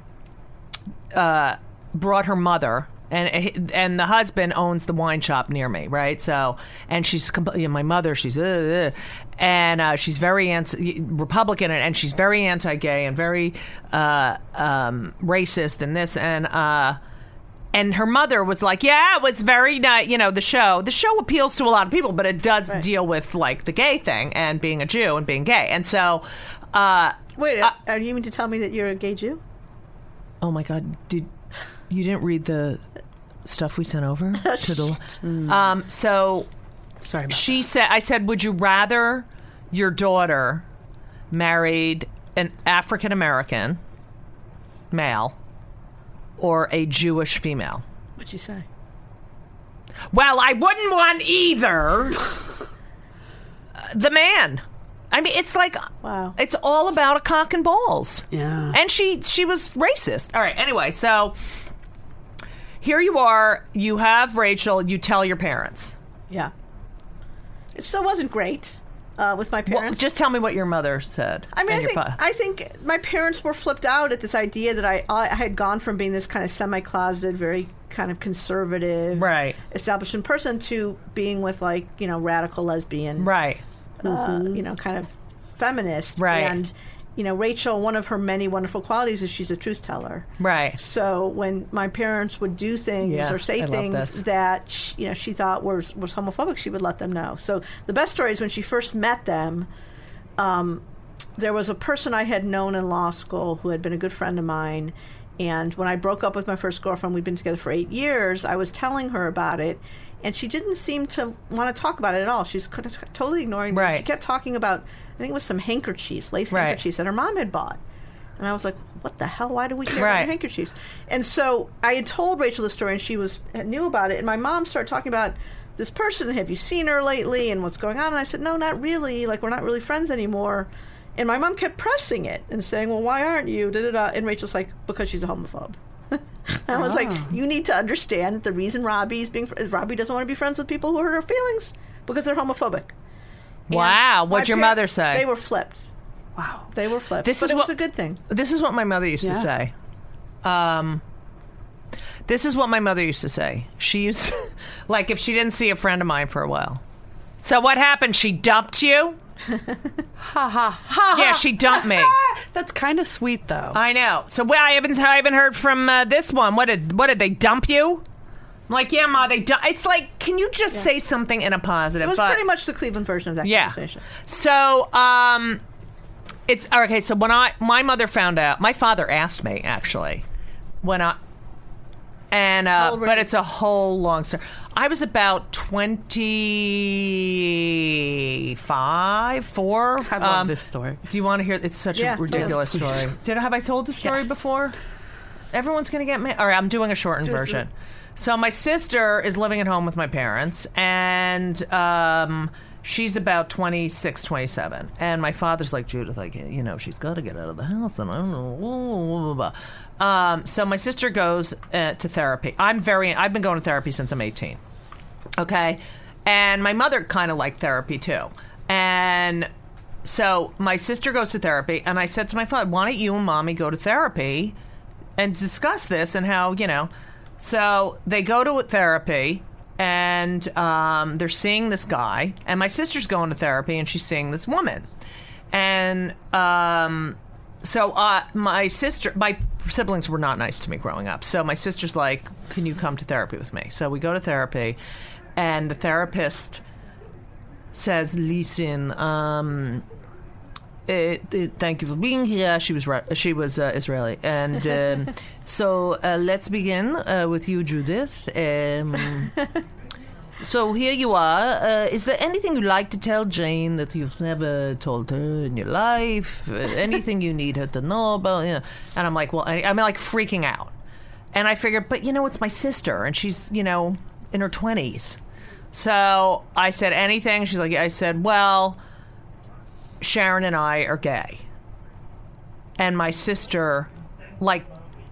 uh, brought her mother. And and the husband owns the wine shop near me, right? So, and she's compl- you know, my mother. She's uh, uh, and uh, she's very anti- Republican, and she's very anti-gay and very uh, um, racist and this and uh, and her mother was like, yeah, it was very nice. You know, the show the show appeals to a lot of people, but it does Right. deal with like the gay thing and being a Jew and being gay, and so. Uh, Wait, uh, are you mean to tell me that you're a gay Jew? oh my God! Did you didn't read the stuff we sent over to the? Um, so Sorry about she said, I said, would you rather your daughter married an African American male or a Jewish female? What'd you say? Well, I wouldn't want either. The man. I mean, it's like, Wow. it's all about a cock and balls. Yeah. And she she was racist. All right, anyway, so here you are. You have Rachel. You tell your parents. Yeah. It still wasn't great uh, with my Well, parents. just tell me what your mother said. I mean, and I your think fa- I think my parents were flipped out at this idea that I I had gone from being this kind of semi-closeted, very kind of conservative, Right. establishment person to being with like you know radical lesbian, right. uh, you know, kind of feminist, Right. And you know, Rachel, one of her many wonderful qualities is she's a truth teller. Right. So when my parents would do things Yeah, or say I love things this. that sh- you know she thought was was homophobic, she would let them know. So the best story is when she first met them. Um, there was a person I had known in law school who had been a good friend of mine, and when I broke up with my first girlfriend, we'd been together for eight years. I was telling her about it, and she didn't seem to want to talk about it at all. She's kind of totally ignoring me. Right. She kept talking about, I think it was some handkerchiefs, lace Right. handkerchiefs that her mom had bought. And I was like, what the hell? Why do we care about Right. your handkerchiefs? And so I had told Rachel the story, and she was knew about it. And my mom started talking about this person. Have you seen her lately? And what's going on? And I said, no, not really. Like, we're not really friends anymore. And my mom kept pressing it and saying, well, why aren't you? Da, da, da. And Rachel's like, because she's a homophobe. I was like, you need to understand that the reason Robbie's being is Robbie doesn't want to be friends with people who hurt her feelings because they're homophobic. And Wow. What'd my your par- mother say? They were flipped. Wow. They were flipped. This but is it what- was a good thing. This is what my mother used to Yeah. say. Um, this is what my mother used to say. She used, like, if she didn't see a friend of mine for a while. So what happened? She dumped you? Ha ha ha. Yeah, she dumped me. That's kind of sweet, though. I know. So well, I haven't I haven't heard from uh, this one. What did what did they dump you? I'm like, yeah, ma, they dump. It's like, can you just say something in a positive? It was but, pretty much the Cleveland version of that yeah. conversation. So, um, it's okay. So when I my mother found out, my father asked me actually when I. And How uh, old were but you? it's a whole long story. I was about twenty-five, four. I love this story. Do you want to hear? It's such Yeah, a ridiculous yes, please. story. Did I have I told the story Yes. before? Everyone's gonna get me. All right, I'm doing a shortened Do it, version. So my sister is living at home with my parents, and um, she's about twenty-six, twenty-seven. And my father's like, Judith, like, you know, she's got to get out of the house, and I don't know. Blah, blah, blah, blah. Um, so my sister goes uh, to therapy. I'm very. I've been going to therapy since I'm eighteen. Okay, and my mother kind of liked therapy too, and. So my sister goes to therapy, and I said to my father, why don't you and mommy go to therapy and discuss this and how, you know. So they go to therapy, and um, they're seeing this guy, and my sister's going to therapy, and she's seeing this woman. And um, so uh, my sister, my siblings were not nice to me growing up. So my sister's like, can you come to therapy with me? So we go to therapy, and the therapist says, listen, um... Uh, th- thank you for being here. She was ra- she was uh, Israeli, and um, so uh, let's begin uh, with you, Judith. Um, so here you are. Uh, is there anything you'd like to tell Jane that you've never told her in your life? Uh, anything you need her to know about? Yeah. And I'm like, well, I, I'm like freaking out, and I figured, but you know, it's my sister, and she's you know in her twenties. So I said anything. She's like, I said, well, Sharon and I are gay. And my sister, like,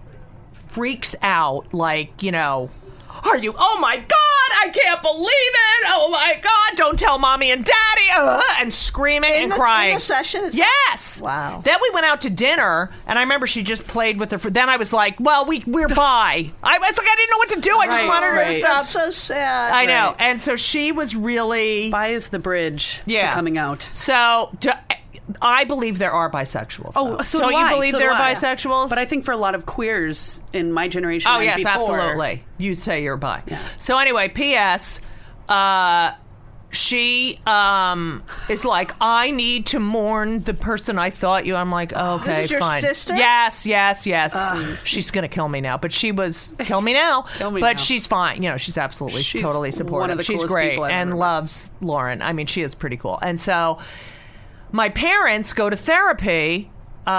freaks out, like, you know, are you, oh my God, I can't believe it, oh my God, don't tell mommy and daddy, uh, and screaming in and the, crying. In the session? It's yes. Wow. Then we went out to dinner, and I remember she just played with her, fr- then I was like, well, we, we're bi. I was like, I didn't know what to do, I just Right, wanted her right. to stop. That's so sad. I know, Right. and so she was really... Bi is the bridge Yeah. to coming out. So, do, I believe there are bisexuals. Oh, though. so don't do you I, believe so there do are I. bisexuals? But I think for a lot of queers in my generation, oh and yes, before, absolutely. You say you're bi. So anyway, P S. Uh, she um, is like, I need to mourn the person I thought you. I'm like, oh, okay, This is your fine. sister? Yes, yes, yes. She's gonna kill me now, but she was kill me now. Kill me but now. she's fine. You know, she's absolutely She's totally supportive. one of the she's coolest great people I've and ever met. loves Lauren. I mean, she is pretty cool. And so, my parents go to therapy.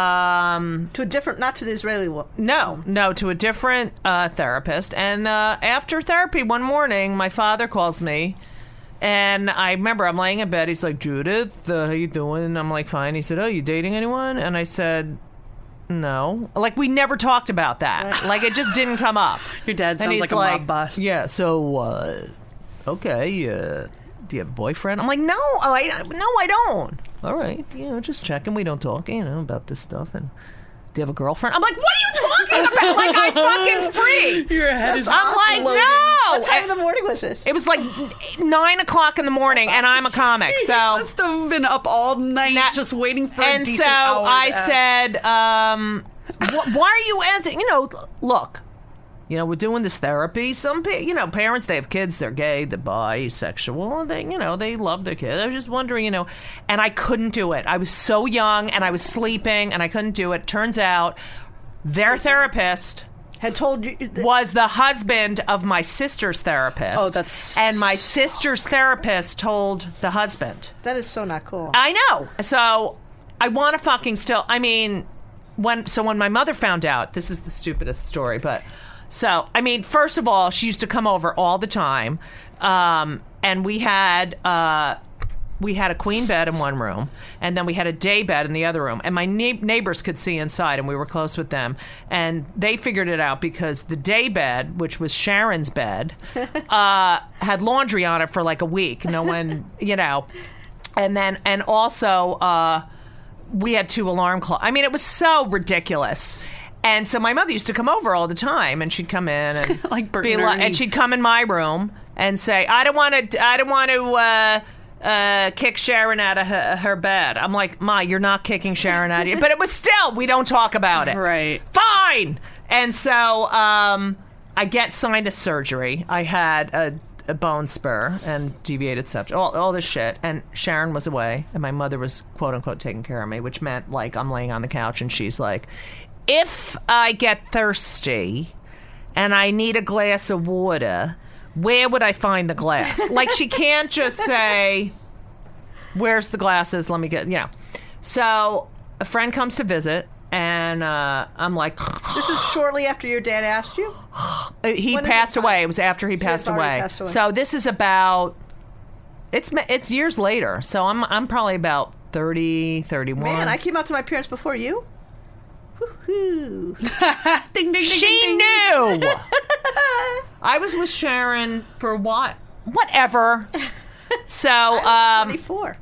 Um, To a different, not to the Israeli one. no, no, to a different uh, therapist. And uh, after therapy one morning, my father calls me. And I remember I'm laying in bed. He's like, Judith, uh, how you doing? And I'm like, fine. He said, oh, you dating anyone? And I said, no. Like, we never talked about that. Like, it just didn't come up. Your dad And sounds he's like a mob boss. Yeah, so, uh, okay, uh, do you have a boyfriend? I'm like, no, I, no, I don't. All right, you know, just checking. We don't talk, you know, about this stuff. And do you have a girlfriend? I'm like, what are you talking about? Like, I'm fucking free. Your head is I'm like, exploding. no. What time And of the morning was this? it was like nine o'clock in the morning, and I'm a comic, You so. must have been up all night Now- just waiting for a and decent so hour I to ask. said, um, wh- why are you answering? You know, look, you know, we're doing this therapy. Some, pa- you know, parents, they have kids, they're gay, they're bisexual, they, you know, they love their kids. I was just wondering, you know, and I couldn't do it. I was so young, and I was sleeping, and I couldn't do it. Turns out, their therapist Had told you. That, was the husband of my sister's therapist. Oh, that's- And my sister's therapist told the husband. that is so not cool. I know. So I want to fucking still. I mean, when so when my mother found out, this is the stupidest story, but so I mean, first of all, she used to come over all the time, um, and we had. Uh, We had a queen bed in one room, and then we had a day bed in the other room. And my na- neighbors could see inside, and we were close with them. And they figured it out because the day bed, which was Sharon's bed, uh, had laundry on it for like a week. No one, you know. And then, and also, uh, we had two alarm clocks. I mean, it was so ridiculous. And so my mother used to come over all the time, and she'd come in and Like Bert be and like, Ernie. and she'd come in my room and say, "I don't want to. I don't want to." Uh, Uh, kick Sharon out of her, her bed. I'm like, Ma, you're not kicking Sharon out of you. But it was still, we don't talk about it. Right. Fine. And so um, I get sinus surgery. I had a, a bone spur and deviated septum, all, all this shit. And Sharon was away, and my mother was, quote unquote, taking care of me, which meant, like, I'm laying on the couch, and she's like, if I get thirsty and I need a glass of water, where would I find the glass? Like, she can't just say, where's the glasses? Let me get, you know. So a friend comes to visit, and uh, I'm like, This is shortly after your dad asked you? he When is passed it? away. It was after he passed already away. passed away. So this is about, it's it's years later. So I'm I'm probably about thirty, thirty-one. Man, I came out to my parents before you. Woohoo. Ding, ding, ding, She ding, ding. knew. I was with Sharon for what? Whatever. So um, twenty-four.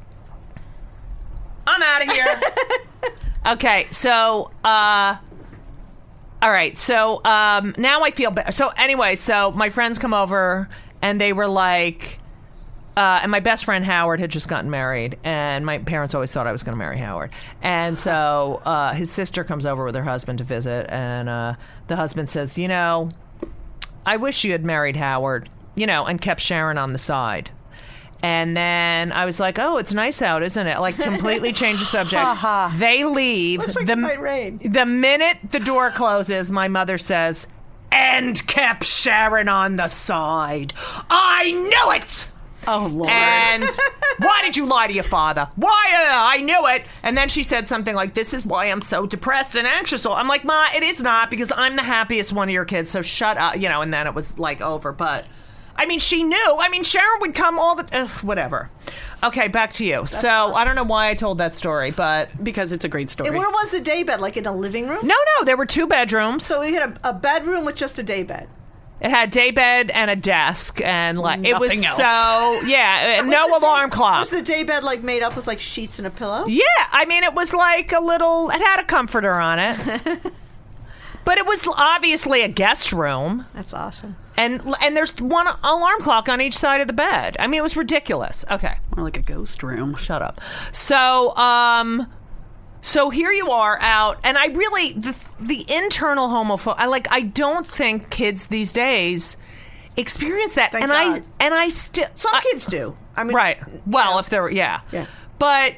I'm out of here. Okay, so uh, all right. So um, now I feel better. So anyway, so my friends come over and they were like, uh, and my best friend Howard had just gotten married, and my parents always thought I was going to marry Howard. And so uh, his sister comes over with her husband to visit, and uh, the husband says, you know, I wish you had married Howard, you know, and kept Sharon on the side. And then I was like, oh, it's nice out, isn't it? Like, completely change the subject. They leave. Looks like the, it might rain. The minute the door closes, my mother says, and kept Sharon on the side. I knew it! Oh, Lord. And why did you lie to your father? Why? Uh, I knew it. And then she said something like, this is why I'm so depressed and anxious. I'm like, Ma, it is not, because I'm the happiest one of your kids, so shut up. You know, and then it was like over. But, I mean, she knew. I mean, Sharon would come all the... Uh, whatever. Okay, back to you. That's so, awesome. I don't know why I told that story, but... Because it's a great story. And where was the daybed? Like in a living room? No, no, there were two bedrooms. So we had a, a bedroom with just a daybed. It had daybed and a desk, and like it was else. so yeah, no alarm day, clock. Was the daybed like made up with like sheets and a pillow? Yeah, I mean it was like a little. It had a comforter on it, but it was obviously a guest room. That's awesome. And and there's one alarm clock on each side of the bed. I mean it was ridiculous. Okay, more like a ghost room. Shut up. So um. So here you are out, and I really the the internal homophobia. I like. I don't think kids these days experience that, Thank and God. I and I still some I, kids do. I mean, right? Well, yeah. if they're yeah, yeah. But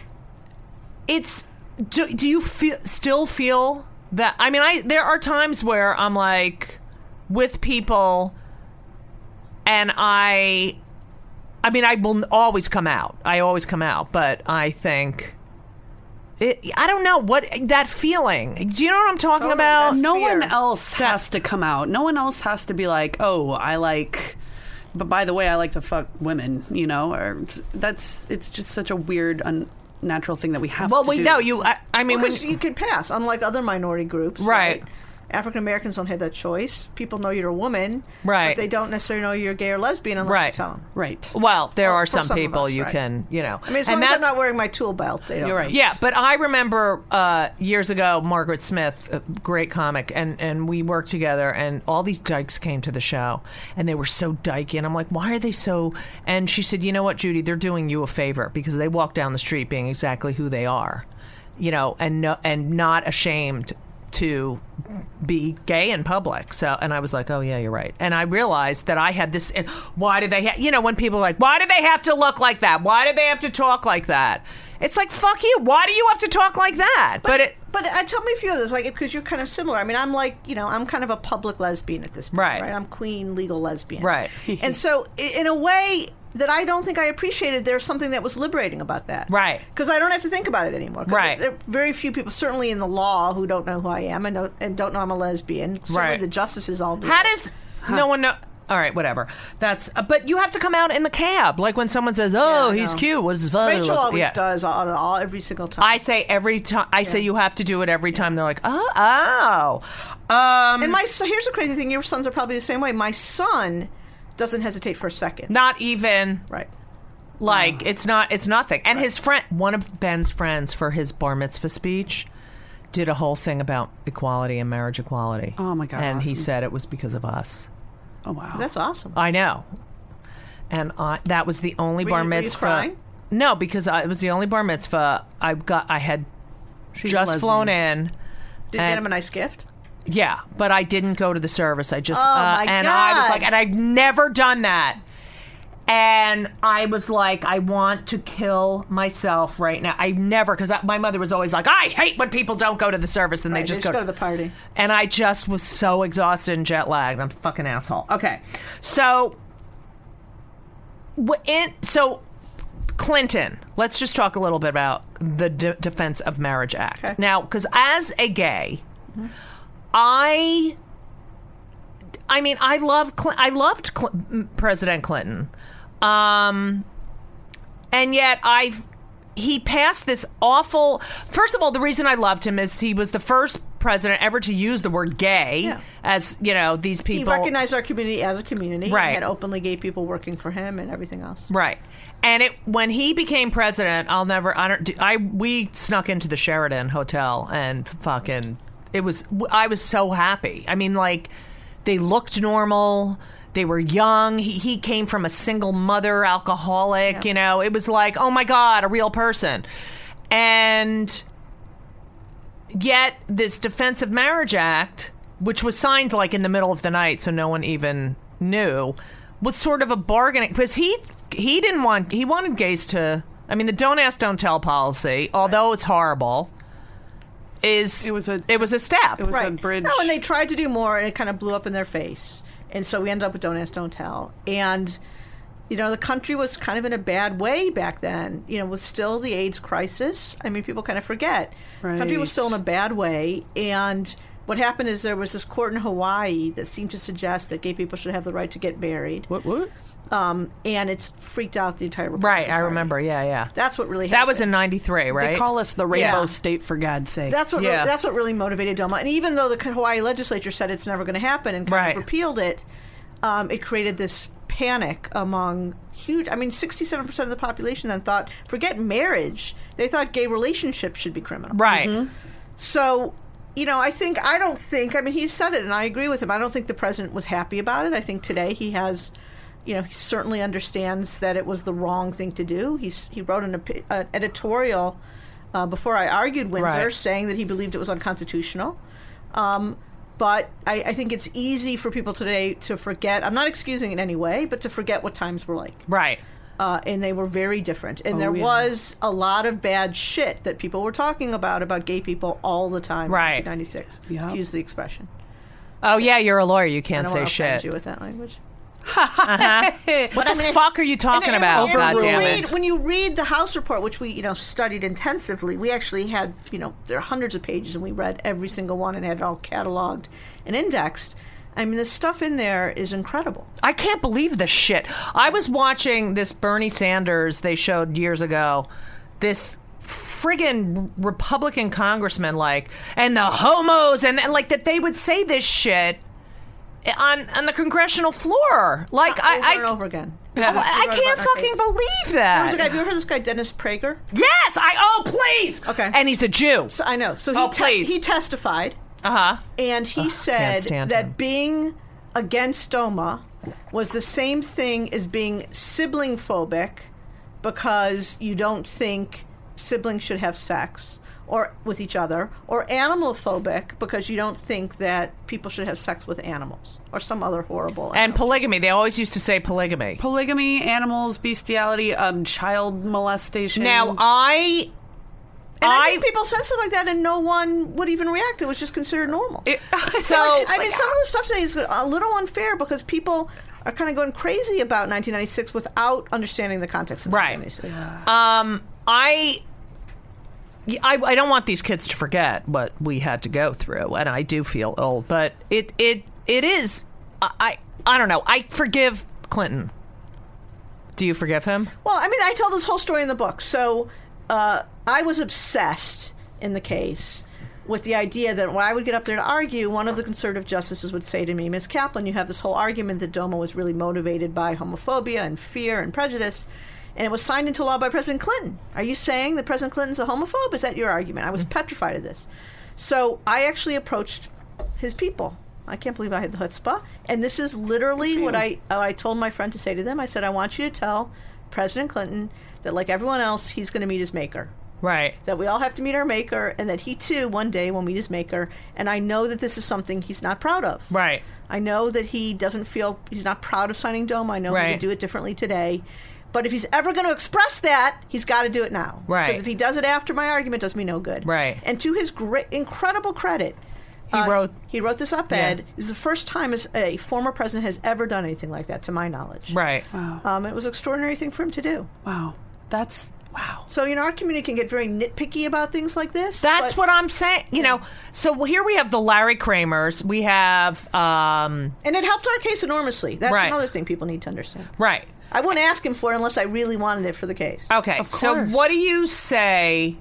it's do, do you feel still feel that? I mean, I there are times where I'm like with people, and I, I mean, I will always come out. I always come out, but I think. It, I don't know what that feeling. Do you know what I'm talking totally, about? No fear. one else That- has to come out. No one else has to be like, oh, I like. But by the way, I like to fuck women. You know, or that's it's just such a weird, unnatural thing that we have. Well, to we do. know you. I, I mean, Well, when 'cause you can pass, unlike other minority groups, Right. African Americans don't have that choice. People know you're a woman, Right. But they don't necessarily know you're gay or lesbian unless Right. you tell them. Right. well, there Well, are for some some of people us, you right. can, you know. I mean, as and long as I'm that's- not wearing my tool belt, they don't. You're right. Yeah, but I remember uh, years ago, Margaret Smith, a great comic, and, and we worked together, and all these dykes came to the show, and they were so dykey, and I'm like, why are they so... And she said, you know what, Judy, they're doing you a favor, because they walk down the street being exactly who they are, you know, and no, and not ashamed to be gay in public. So, and I was like, oh yeah, you're right. And I realized that I had this, and why do they, ha- you know, when people are like, why do they have to look like that? Why do they have to talk like that? It's like, fuck you. Why do you have to talk like that? But, but it, But uh, tell me if you feel this, like, because you're kind of similar. I mean, I'm like, you know, I'm kind of a public lesbian at this point, Right. right? I'm queen, legal lesbian. Right. And so, i- in a way that I don't think I appreciated, there's something that was liberating about that. Right. Because I don't have to think about it anymore. 'Cause Right. There are very few people, certainly in the law, who don't know who I am and don't, and don't know I'm a lesbian. Certainly Right. the justices all do. how that. does no one know? All right, whatever. That's. Uh, but you have to come out in the cab, like when someone says, "Oh, Yeah, I he's know. cute." What does his father Rachel look like? always Yeah. does all, all every single time. I say every time. I say you have to do it every time. They're like, "Oh, oh." Um, and my so here's the crazy thing: your sons are probably the same way. My son doesn't hesitate for a second. not even. Right. Like it's not it's nothing. And his friend, one of Ben's friends, for his bar mitzvah speech, did a whole thing about equality and marriage equality. Oh, my God, And he awesome. said it was because of us. Oh wow. That's awesome. I know. And I, that was the only Were bar you- were you mitzvah. crying? No, because I, it was the only bar mitzvah I got. I had She's a just lesbian. flown in. Did you and- get him a nice gift? Yeah, but I didn't go to the service. I just Oh, uh, my and I was God. like, and I've never done that. And I was like, I want to kill myself right now. I never, because my mother was always like, I hate when people don't go to the service and Right, they just they just go, go to the party. And I just was so exhausted and jet lagged. I'm a fucking asshole. Okay, so wh- in so Clinton. Let's just talk a little bit about the D- Defense of Marriage Act Okay. now, because as a gay, I. I mean, I love Cl- I loved Cl- President Clinton, um, and yet I've he passed this awful. First of all, the reason I loved him is he was the first president ever to use the word gay, Yeah. as you know these He people recognized our community as a community. Right. He had openly gay people working for him and everything else. right. And it when he became president, I'll never. I don't. I we snuck into the Sheraton Hotel and fucking. It was. I was so happy. I mean, like, they looked normal. They were young. He, he came from a single mother, alcoholic. Yeah. You know, it was like, oh my God, a real person. And yet, this Defense of Marriage Act, which was signed like in the middle of the night, so no one even knew, was sort of a bargaining, because he he didn't want he wanted gays to. I mean, the don't ask, don't tell policy, although right. it's horrible, is it was a it was a step. It was right. a bridge. No, and they tried to do more, and it kind of blew up in their face. And so we ended up with Don't Ask, Don't Tell. And, you know, the country was kind of in a bad way back then. You know, it was still the AIDS crisis. I mean, people kind of forget. Right. The country was still in a bad way. And what happened is there was this court in Hawaii that seemed to suggest that gay people should have the right to get married. What? What? Um, and it's freaked out the entire Republican Right, I Party. remember. Yeah, yeah. That's what really That happened. was in ninety-three, right? They call us the Rainbow Yeah. State, for God's sake. That's what Yeah. really, that's what really motivated DOMA. And even though the Hawaii legislature said it's never going to happen and kind Right. of repealed it, um, it created this panic among huge. I mean, sixty-seven percent of the population then thought, forget marriage, they thought gay relationships should be criminal. Right. Mm-hmm. So, you know, I think I don't think. I mean, he said it, and I agree with him. I don't think the president was happy about it. I think today he has. You know, he certainly understands that it was the wrong thing to do. He's he wrote an, an editorial uh, before I argued Windsor, Right. saying that he believed it was unconstitutional. Um, but I, I think it's easy for people today to forget. I'm not excusing it in any way, but to forget what times were like. Right. Uh, and they were very different. And Oh, there yeah. was a lot of bad shit that people were talking about about gay people all the time. Right. In nineteen ninety-six. Yep. Excuse the expression. Oh, yeah, you're a lawyer. You I can't don't say want to offend shit. you with that language. What the fuck are you talking And- and- about, and when, you goddammit? read, when you read the House report, which we you know studied intensively, we actually had you know there are hundreds of pages, and we read every single one and had it all cataloged and indexed. I mean, the stuff in there is incredible. I can't believe this shit. I was watching this Bernie Sanders they showed years ago. This friggin' Republican congressman, like, and the homos, and, and like that they would say this shit on on the congressional floor. Like, over I, and I, over again. I, I Right can't about our fucking face. believe There was a guy. that. Have you ever heard of this guy, Dennis Prager? Yes, I. Oh, please. Okay. And he's a Jew. So, I know. So he Oh, te- please. he testified, Uh huh. and he said stand that him. being against DOMA was the same thing as being sibling phobic because you don't think siblings should have sex or with each other, or animal phobic because you don't think that people should have sex with animals or some other horrible And animal. polygamy. They always used to say polygamy. Polygamy, animals, bestiality, um, child molestation. Now, I. And I, I think people said stuff like that, and no one would even react. It was just considered normal. It- So- Like, I it's mean, like- some of the stuff today is a little unfair because people are kind of going crazy about nineteen ninety-six without understanding the context of Right. nineteen ninety-six. Um, I, I, I don't want these kids to forget what we had to go through, and I do feel old, but it, it, it is. I, I, I don't know. I forgive Clinton. Do you forgive him? Well, I mean, I tell this whole story in the book. So uh, I was obsessed in the case with the idea that when I would get up there to argue, one of the conservative justices would say to me, Miz Kaplan, you have this whole argument that DOMA was really motivated by homophobia and fear and prejudice, and it was signed into law by President Clinton. Are you saying that President Clinton's a homophobe? Is that your argument? I was petrified of this. So I actually approached his people. I can't believe I had the chutzpah. And this is literally what I, uh, I told my friend to say to them. I said, I want you to tell President Clinton that, like everyone else, he's going to meet his maker. Right. That we all have to meet our maker, and that he too one day will meet his maker. And I know that this is something he's not proud of. Right. I know that he doesn't feel he's not proud of signing DOMA. I know he Right. would do it differently today. But if he's ever going to express that, he's got to do it now. Right. Because if he does it after my argument, it does me no good. Right. And to his great, incredible credit, He uh, wrote- he wrote this op-ed. Yeah. This is the first time as a former president has ever done anything like that, to my knowledge. Right. Um, it was an extraordinary thing for him to do. Wow. That's, wow. So, you know, our community can get very nitpicky about things like this. That's but- what I'm saying. You know, so here we have the Larry Kramers. We have, um, And it helped our case enormously. That's Right. another thing people need to understand. right. I wouldn't ask him for it unless I really wanted it for the case. Okay. Of So course. what do you say?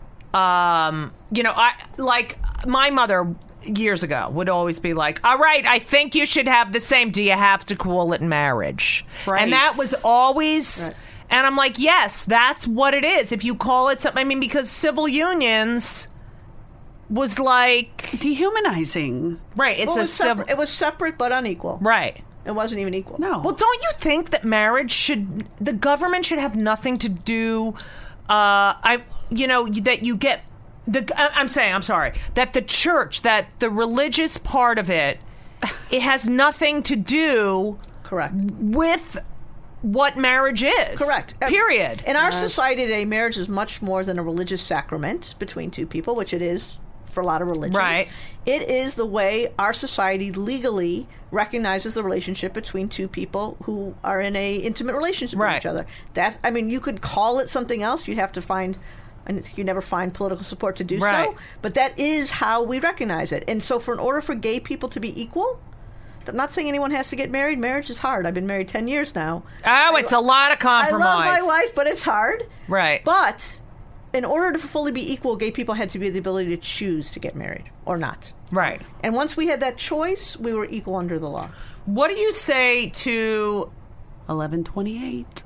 Um, you know, I like my mother years ago would always be like, all right, I think you should have the same. Do you have to call it marriage? Right. And that was always, Right. and I'm like, yes, that's what it is. If you call it something, I mean, because civil unions, was like dehumanizing. Right. It's Well, it a was civil. separ- it was separate but unequal. Right. It wasn't even equal. No. Well, don't you think that marriage should, the government should have nothing to do, uh, I, you know, that you get, the. I'm saying, I'm sorry, that the church, that the religious part of it, it has nothing to do Correct. with what marriage is. Correct. Period. In our society today, marriage is much more than a religious sacrament between two people, which it is for a lot of religions. Right. It is the way our society legally recognizes the relationship between two people who are in a intimate relationship Right. with each other. That's, I mean, you could call it something else. You'd have to find, I think you never find political support to do Right. so. But that is how we recognize it. And so for in order for gay people to be equal, I'm not saying anyone has to get married. Marriage is hard. I've been married ten years now. Oh, it's a lot of compromise. I love my wife, but it's hard. Right. But in order to fully be equal, gay people had to be the ability to choose to get married or not. Right. And once we had that choice, we were equal under the law. What do you say to eleven twenty-eight?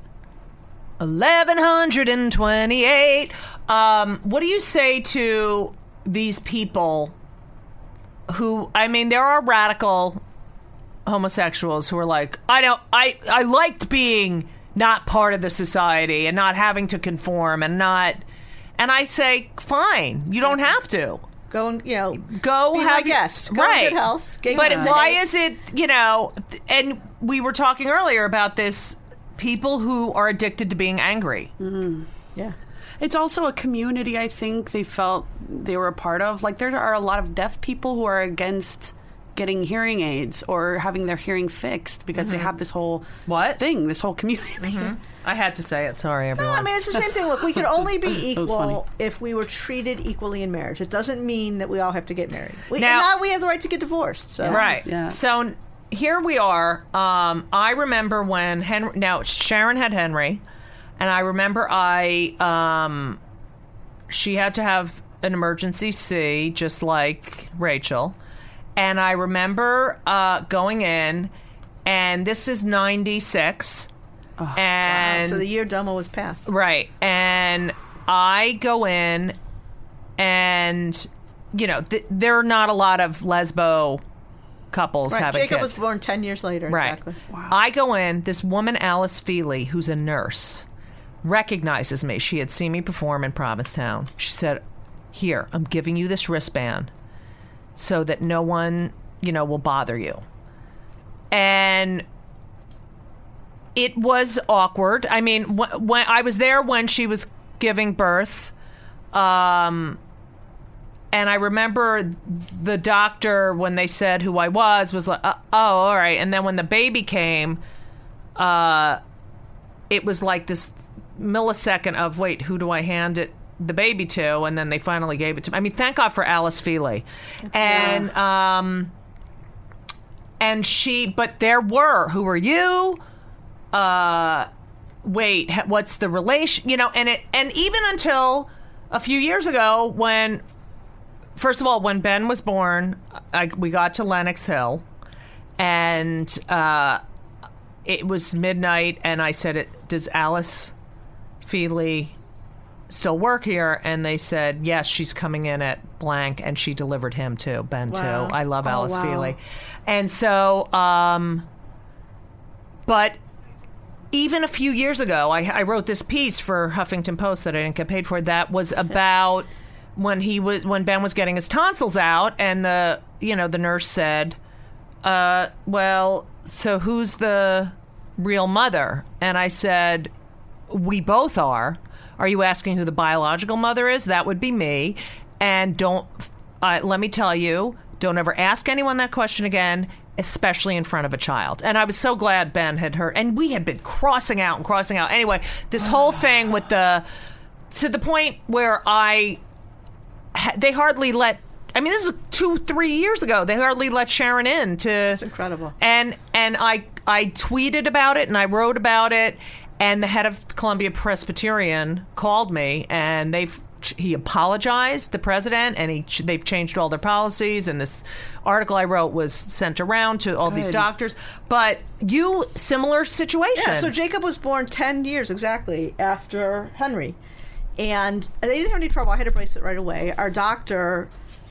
eleven twenty-eight. Um, what do you say to these people who, I mean, there are radical homosexuals who are like, I don't, I, I liked being not part of the society and not having to conform and not, and I say, fine, you don't have to. Go and, you know, Go be have my your- guest. Go right. in good health. Gay But people why today. is it, you know, and we were talking earlier about this, people who are addicted to being angry. Yeah. It's also a community I think they felt they were a part of. Like, there are a lot of deaf people who are against getting hearing aids or having their hearing fixed because they have this whole What? thing, this whole community. I had to say it. Sorry, No, everyone. I mean, it's the same thing. Look, we could only be That was funny. equal if we were treated equally in marriage. It doesn't mean that we all have to get married. We, Now- now, now we have the right to get divorced. So. Right. Yeah. So here we are. Um, I remember when Henry. Now Sharon had Henry, and I remember I. Um, she had to have an emergency C, just like Rachel, and I remember uh, going in, and this is ninety-six, and So the year Dumbo was passed. right, and I go in, and you know th- there are not a lot of lesbo couples Right. having Jacob kids. was born ten years later. Right. Exactly. I go in, this woman, Alice Feely, who's a nurse, recognizes me. She had seen me perform in Provincetown. She said, here, I'm giving you this wristband so that no one, you know, will bother you. And it was awkward. I mean, wh- when I was there when she was giving birth, um, and I remember the doctor, when they said who I was, was like, uh, oh, all right. And then when the baby came, uh, it was like this millisecond of, wait, who do I hand it the baby to? And then they finally gave it to me. I mean, thank God for Alice Feely. And, um, and she, but there were, who are you? Uh, wait, ha- what's the relation? You know, and it, and even until a few years ago when, first of all, when Ben was born, I, we got to Lenox Hill, and uh, it was midnight, and I said, it, does Alice Feely still work here? And they said, yes, she's coming in at blank, and she delivered him too, Ben Wow. too. I love Oh, Alice wow. Feely. And so, um, but even a few years ago, I, I wrote this piece for Huffington Post that I didn't get paid for. That was about when he was when Ben was getting his tonsils out, and the you know the nurse said, uh, "Well, so who's the real mother?" And I said, "We both are. Are you asking who the biological mother is? That would be me. And don't uh, let me tell you, don't ever ask anyone that question again." Especially in front of a child. And I was so glad Ben had heard. And we had been crossing out and crossing out. Anyway, this whole thing with the, to the point where I, they hardly let, I mean, this is two, three years ago. They hardly let Sharon in to. It's incredible. And, and I, I tweeted about it and I wrote about it. And the head of Columbia Presbyterian called me, and they've he apologized, the president, and he they've changed all their policies. And this article I wrote was sent around to all these Good. doctors. But you, similar situation. Yeah, so Jacob was born ten years exactly after Henry. And they didn't have any trouble. I had a bracelet right away. Our doctor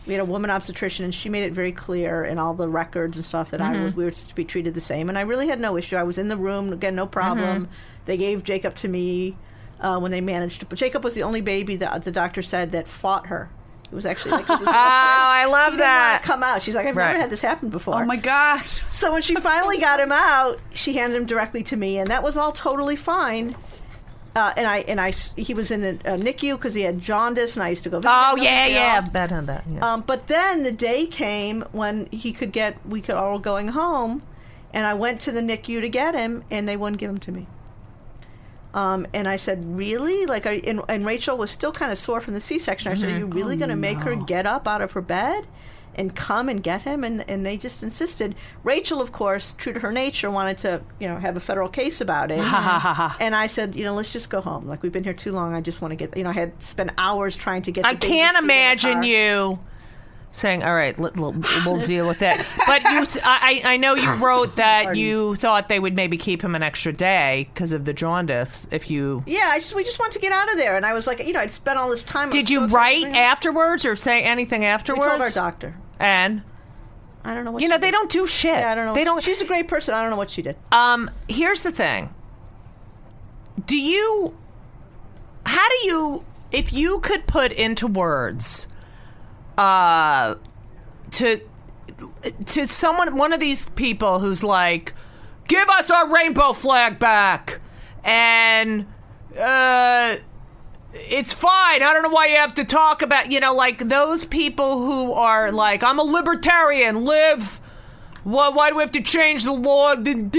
we had a woman obstetrician, and she made it very clear in all the records and stuff that Mm-hmm. I was we were to be treated the same, and I really had no issue. I was in the room again, no problem. Mm-hmm. They gave Jacob to me uh, when they managed to. But Jacob was the only baby that the doctor said that fought her. It was actually like this. Oh, I love he that. Didn't want to come out. She's like, I've Right. never had this happen before. Oh my gosh. So when she finally got him out, she handed him directly to me, and that was all totally fine. Uh, and I and I he was in the uh, N I C U because he had jaundice, and I used to go. visit Oh him, yeah, you know. yeah, bet on that. Yeah. Um, but then the day came when he could get, we could all going home, and I went to the N I C U to get him, and they wouldn't give him to me. Um, and I said, really? Like, are, and, and Rachel was still kind of sore from the C-section. I said, are you really going to make her get up out of her bed and come and get him? And and they just insisted. Rachel, of course, true to her nature, wanted to, you know, have a federal case about it. And I said, you know, let's just go home. Like, we've been here too long. I just want to get, you know, I had spent hours trying to get the I baby can't seat in the imagine car. you saying, all right, let, we'll, we'll deal with it. But you, I, I know you wrote that Pardon. you thought they would maybe keep him an extra day because of the jaundice. If you Yeah, I just we just want to get out of there. And I was like, you know, I'd spent all this time. I did was you so write excited for him. afterwards or say anything We afterwards? told our doctor. And I don't know what you she know did. they don't do shit. Yeah, I don't know. They don't. She's a great person. I don't know what she did. Um, here's the thing. Do you, how do you, if you could put into words, uh, to, to someone, one of these people who's like, give us our rainbow flag back, and, uh, it's fine. I don't know why you have to talk about, you know, like those people who are like, I'm a libertarian, live. Why, why do we have to change the law?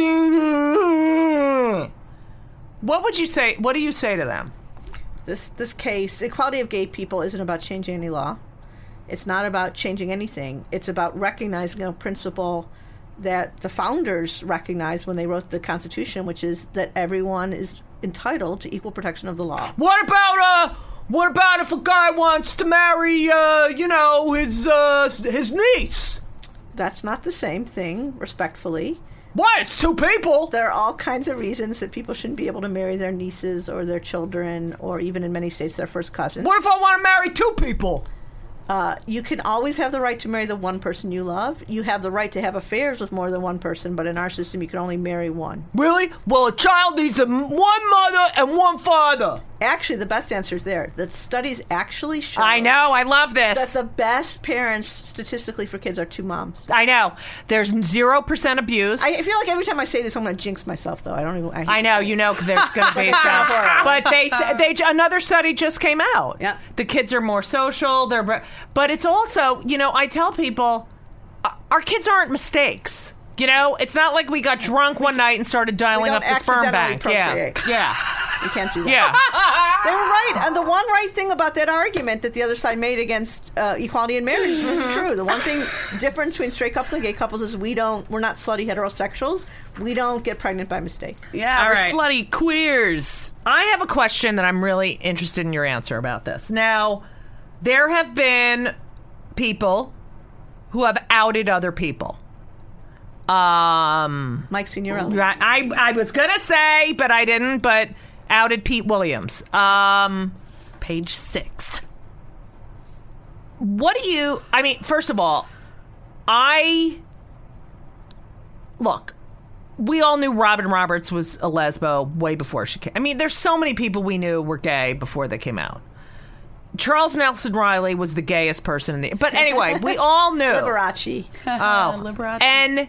What would you say? What do you say to them? This this case, equality of gay people isn't about changing any law. It's not about changing anything. It's about recognizing a principle that the founders recognized when they wrote the Constitution, which is that everyone is entitled to equal protection of the law. What about uh? What about if a guy wants to marry uh? You know, his uh his niece? That's not the same thing, respectfully. What? It's two people. There are all kinds of reasons that people shouldn't be able to marry their nieces or their children, or even in many states, their first cousins. What if I want to marry two people? Uh, you can always have the right to marry the one person you love. You have the right to have affairs with more than one person, but in our system, you can only marry one. Really? Well, a child needs a, one mother and one father. Actually, the best answer is there. The studies actually show I know. I love that this. the best parents statistically for kids are two moms. I know. There's zero percent abuse. I feel like every time I say this, I'm going to jinx myself, though. I don't even. I, hate I know, to say you it. know, there's going to be It's some. horrible. But they, sa- they, another study just came out. Yep. The kids are more social. They're, br- but it's also, you know, I tell people, uh, our kids aren't mistakes. You know, it's not like we got drunk one night and started dialing don't up the sperm accidentally bank. Yeah, procreate. yeah, You can't do that. yeah. They were right. And the one right thing about that argument that the other side made against uh, equality in marriage is true. The one thing different between straight couples and gay couples is we don't, we're not slutty heterosexuals. We don't get pregnant by mistake. Yeah, All we're right. slutty queers. I have a question that I'm really interested in your answer about this. Now, there have been people who have outed other people. Um, Mike Signorelli. Right. I I was gonna say, but I didn't. But outed Pete Williams. Um, Page six. what do you? I mean, first of all, I look. We all knew Robin Roberts was a lesbo way before she came. I mean, there's so many people we knew were gay before they came out. Charles Nelson Riley was the gayest person in the. But anyway, we all knew. Liberace. Oh, Liberace. and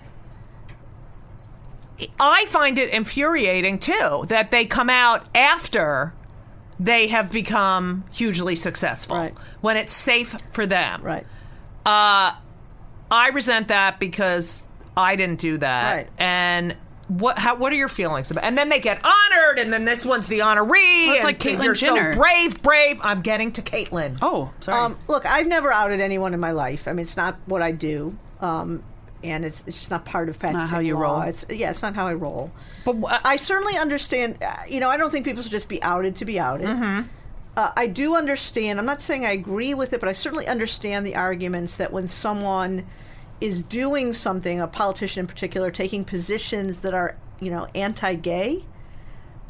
I find it infuriating too that they come out after they have become hugely successful Right. when it's safe for them. Right. Uh, I resent that because I didn't do that. Right. And what? How? What are your feelings about? And then they get honored, and then this one's the honoree. Well, it's and like Caitlyn you're Jenner. so brave, brave. I'm getting to Caitlyn. Oh, sorry. Um, look, I've never outed anyone in my life. I mean, it's not what I do. Um, and it's it's just not part of practicing not how you law. roll. It's yeah, it's not how I roll. But uh, I certainly understand. Uh, you know, I don't think people should just be outed to be outed. Mm-hmm. Uh, I do understand. I'm not saying I agree with it, but I certainly understand the arguments that when someone is doing something, a politician in particular, taking positions that are, you know, anti-gay,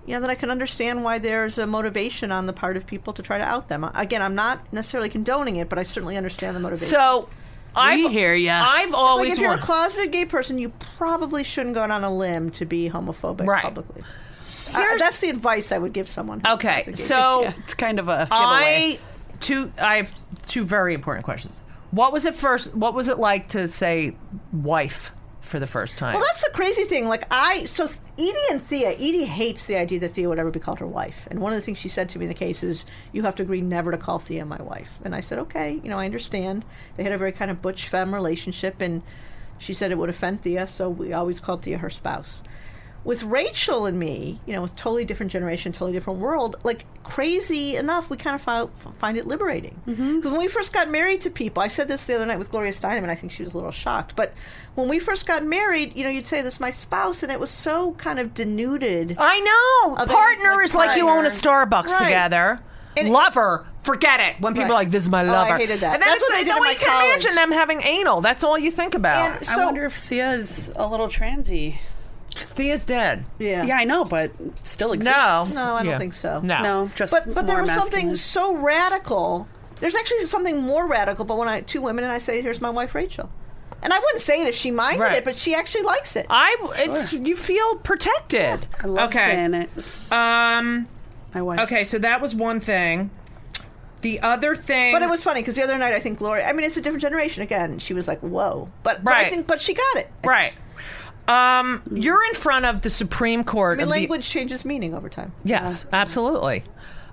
you know, that I can understand why there's a motivation on the part of people to try to out them. Again, I'm not necessarily condoning it, but I certainly understand the motivation. So, I've, we hear ya. I've It's always like if you're a wanted- closeted gay person, you probably shouldn't go out on a limb to be homophobic Right. publicly. Uh, that's the advice I would give someone. who's a Okay, closeted gay. so Yeah, it's kind of a giveaway. I two I have two very important questions. What was it first? What was it like to say wife for the first time? Well, that's the crazy thing. Like I, so Edie and Thea, Edie hates the idea that Thea would ever be called her wife. And one of the things she said to me in the case is, you have to agree never to call Thea my wife. And I said, okay, you know, I understand. They had a very kind of butch femme relationship, and she said it would offend Thea, so we always called Thea her spouse. With Rachel and me, you know, with totally different generation, totally different world, like crazy enough, we kind of find, find it liberating. Because mm-hmm. when we first got married to people, I said this the other night with Gloria Steinem, and I think she was a little shocked. But when we first got married, you know, you'd say, this is my spouse, and it was so kind of denuded. I know. Of Partner any, like, is like you own a partner. Starbucks Right. together. And- Lover, forget it. When people Right. are like, this is my Oh, I lover. hated that. And then That's it's what they like, did in no, my you can college. imagine them having anal. That's all you think about. And I so, wonder if Thea's a little transy. Thea's dead. yeah. Yeah, I know, but still exists. No. No, I don't Yeah. think so. No. No, just But but there more was something masculine. so radical. There's actually something more radical. But when I two women and I say, "Here's my wife, Rachel," and I wouldn't say it if she minded Right. it, but she actually likes it. I, it's, you feel protected. I love okay. saying it. Um, My wife. okay, so that was one thing. The other thing. But it was funny because the other night I think Gloria. I mean, it's a different generation. Again, she was like, "Whoa!" But, but I Right. think, but she got it. Right. Um, you're in front of the Supreme Court. I mean, of the- language changes meaning over time. Yes, absolutely.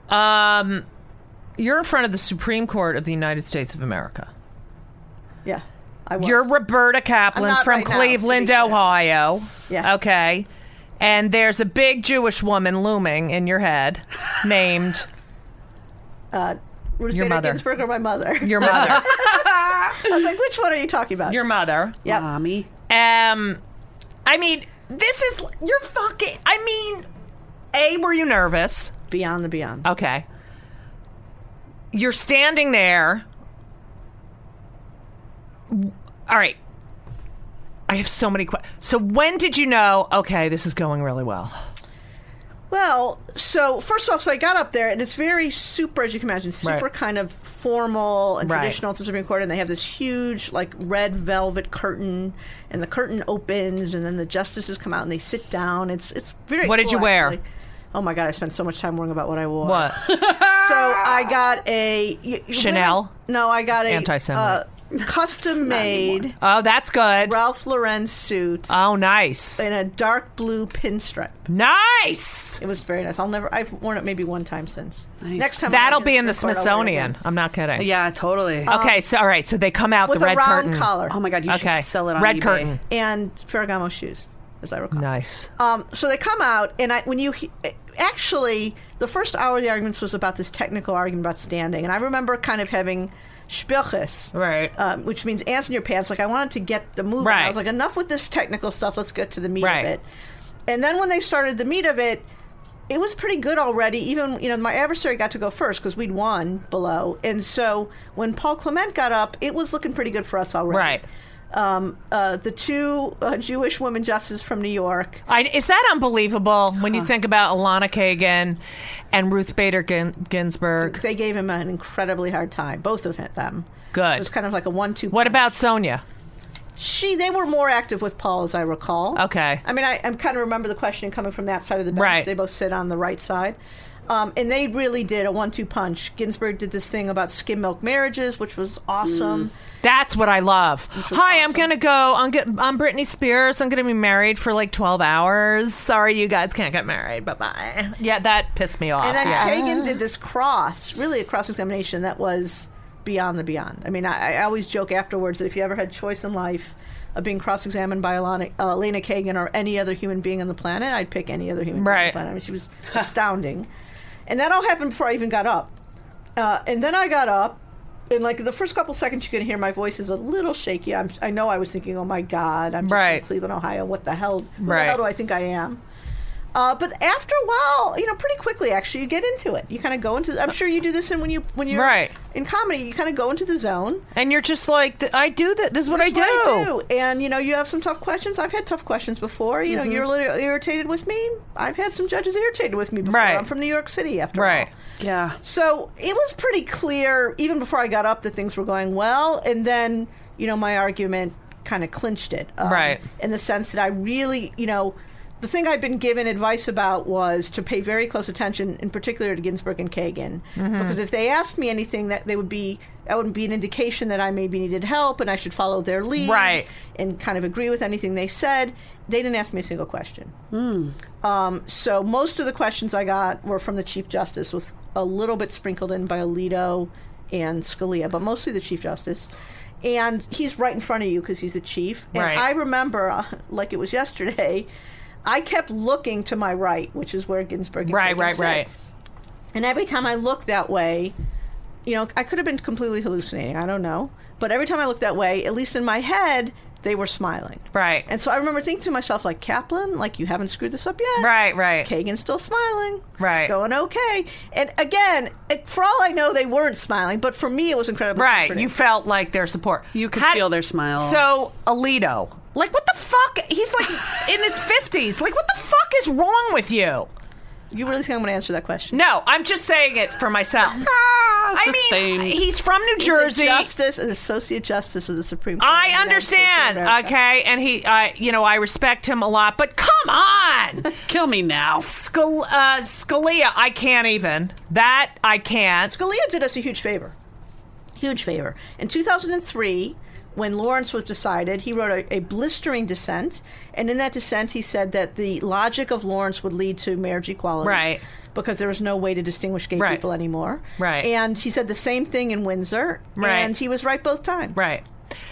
Um, you're in front of the Supreme Court of the United States of America. Yeah, I was. You're Roberta Kaplan I'm not from right now, Cleveland, to be clear. Ohio. Yeah. Okay. And there's a big Jewish woman looming in your head named uh, Ruth your Bader mother. Ginsburg or my mother. your mother. I was like, which one are you talking about? your mother. Yep. Mommy. Um, I mean, this is you're fucking. I mean, A, were you nervous? Beyond the beyond. Okay. You're standing there. All right. I have so many questions. So when did you know, okay, this is going really well? Well, so first off, so I got up there, and it's very super, as you can imagine, super Right. kind of formal and Right. traditional at the Supreme Court, and they have this huge, like, red velvet curtain, and the curtain opens, and then the justices come out, and they sit down. It's it's very What did cool, you wear? actually. Oh, my God, I spent so much time worrying about what I wore. What? So I got a... y- y- Chanel? women- no, I got a... Anti-Semite. Uh, custom-made Oh, that's good. Ralph Lauren suit Oh, nice. in a dark blue pinstripe. Nice. It was very nice. I'll never. I've worn it maybe one time since. Nice. Next time That'll I'll be in the Supreme Court, I'll wear it Smithsonian. again. I'm not kidding. Yeah, totally. Okay, so all right, so they come out with the a red round curtain. collar. oh my God, you Okay. should sell it on Red eBay. curtain. And Ferragamo shoes, as I recall. Nice. Um, so they come out, and I when you he- actually the first hour of the arguments was about this technical argument about standing, and I remember kind of having spilches, Right. um, which means ants in your pants. Like I wanted to get the move. on. Right. I was like, enough with this technical stuff. Let's get to the meat Right. of it. And then when they started the meat of it, it was pretty good already. Even, you know, my adversary got to go first because we'd won below. And so when Paul Clement got up, it was looking pretty good for us already. Right. Um, uh, the two uh, Jewish women justices from New York. I, is that unbelievable when you think about Alana Kagan and Ruth Bader Gin, Ginsburg? They gave him an incredibly hard time, both of them. Good. It was kind of like a one-two. What punch. about Sonia? She? They were more active with Paul, as I recall. Okay. I mean, I, I kind of remember the questioning coming from that side of the bench. Right. They both sit on the right side. Um, and they really did a one-two punch. Ginsburg did this thing about skim milk marriages, which was awesome. That's what I love. was Hi, I'm awesome. gonna go. I'm get, I'm Britney Spears. I'm gonna be married for like twelve hours. Sorry, you guys can't get married. Bye bye. Yeah, that pissed me off. And then yeah. Kagan did this cross, really a cross-examination that was beyond the beyond. I mean, I, I always joke afterwards that if you ever had choice in life of being cross-examined by Elena, uh, Elena Kagan or any other human being on the planet, I'd pick any other human being on Right. the planet. I mean, she was astounding. And that all happened before I even got up. Uh, and then I got up, and like the first couple seconds, you can hear my voice is a little shaky. I'm, I know I was thinking, oh my God, I'm just Right. in Cleveland, Ohio. What the hell? Who Right. the hell do I think I am? Uh, but after a while, you know, pretty quickly, actually, you get into it. You kind of go into. I'm sure you do this in when you when you're Right. in comedy. You kind of go into the zone. And you're just like, I do that. This is what That's I do. what I do. And you know, you have some tough questions. I've had tough questions before. You know, Mm-hmm. you're a little irritated with me. I've had some judges irritated with me before. Right. I'm from New York City, after Right. all. Yeah. So it was pretty clear, even before I got up, that things were going well. And then, you know, my argument kind of clinched it. um, Right. In the sense that I really, you know, the thing I'd been given advice about was to pay very close attention, in particular to Ginsburg and Kagan, Mm-hmm. because if they asked me anything, that they would be that would be an indication that I maybe needed help, and I should follow their lead, Right. and kind of agree with anything they said. They didn't ask me a single question. Um, so most of the questions I got were from the Chief Justice, with a little bit sprinkled in by Alito and Scalia, but mostly the Chief Justice. And he's right in front of you because he's the chief. And Right. I remember, uh, like it was yesterday, I kept looking to my right, which is where Ginsburg and Right, Kagan right, sit. right. And every time I looked that way, you know, I could have been completely hallucinating. I don't know. But every time I looked that way, at least in my head, they were smiling. Right. And so I remember thinking to myself, like, Kaplan, like, you haven't screwed this up yet. Right, right. Kagan's still smiling. Right. It's going okay. And again, it, for all I know, they weren't smiling, but for me, it was incredibly Right. comforting. You felt like their support. You could How- feel their smile. So, Alito. Like, what the fuck? He's like in his fifties. Like, what the fuck is wrong with you? You really think I'm going to answer that question? No, I'm just saying it for myself. it's I the mean, same. he's from New He's a Jersey. justice, an associate justice of the Supreme Court. of the I United States of understand, America. okay, and he, uh, you know, I respect him a lot, but come on, Kill me now. Scal- uh, Scalia, I can't even. That I can't. Scalia did us a huge favor. Huge favor. In two thousand three, when Lawrence was decided, he wrote a, a blistering dissent. And in that dissent, he said that the logic of Lawrence would lead to marriage equality. Right. Because there was no way to distinguish gay Right. people anymore. Right. And he said the same thing in Windsor. Right. And he was right both times. Right.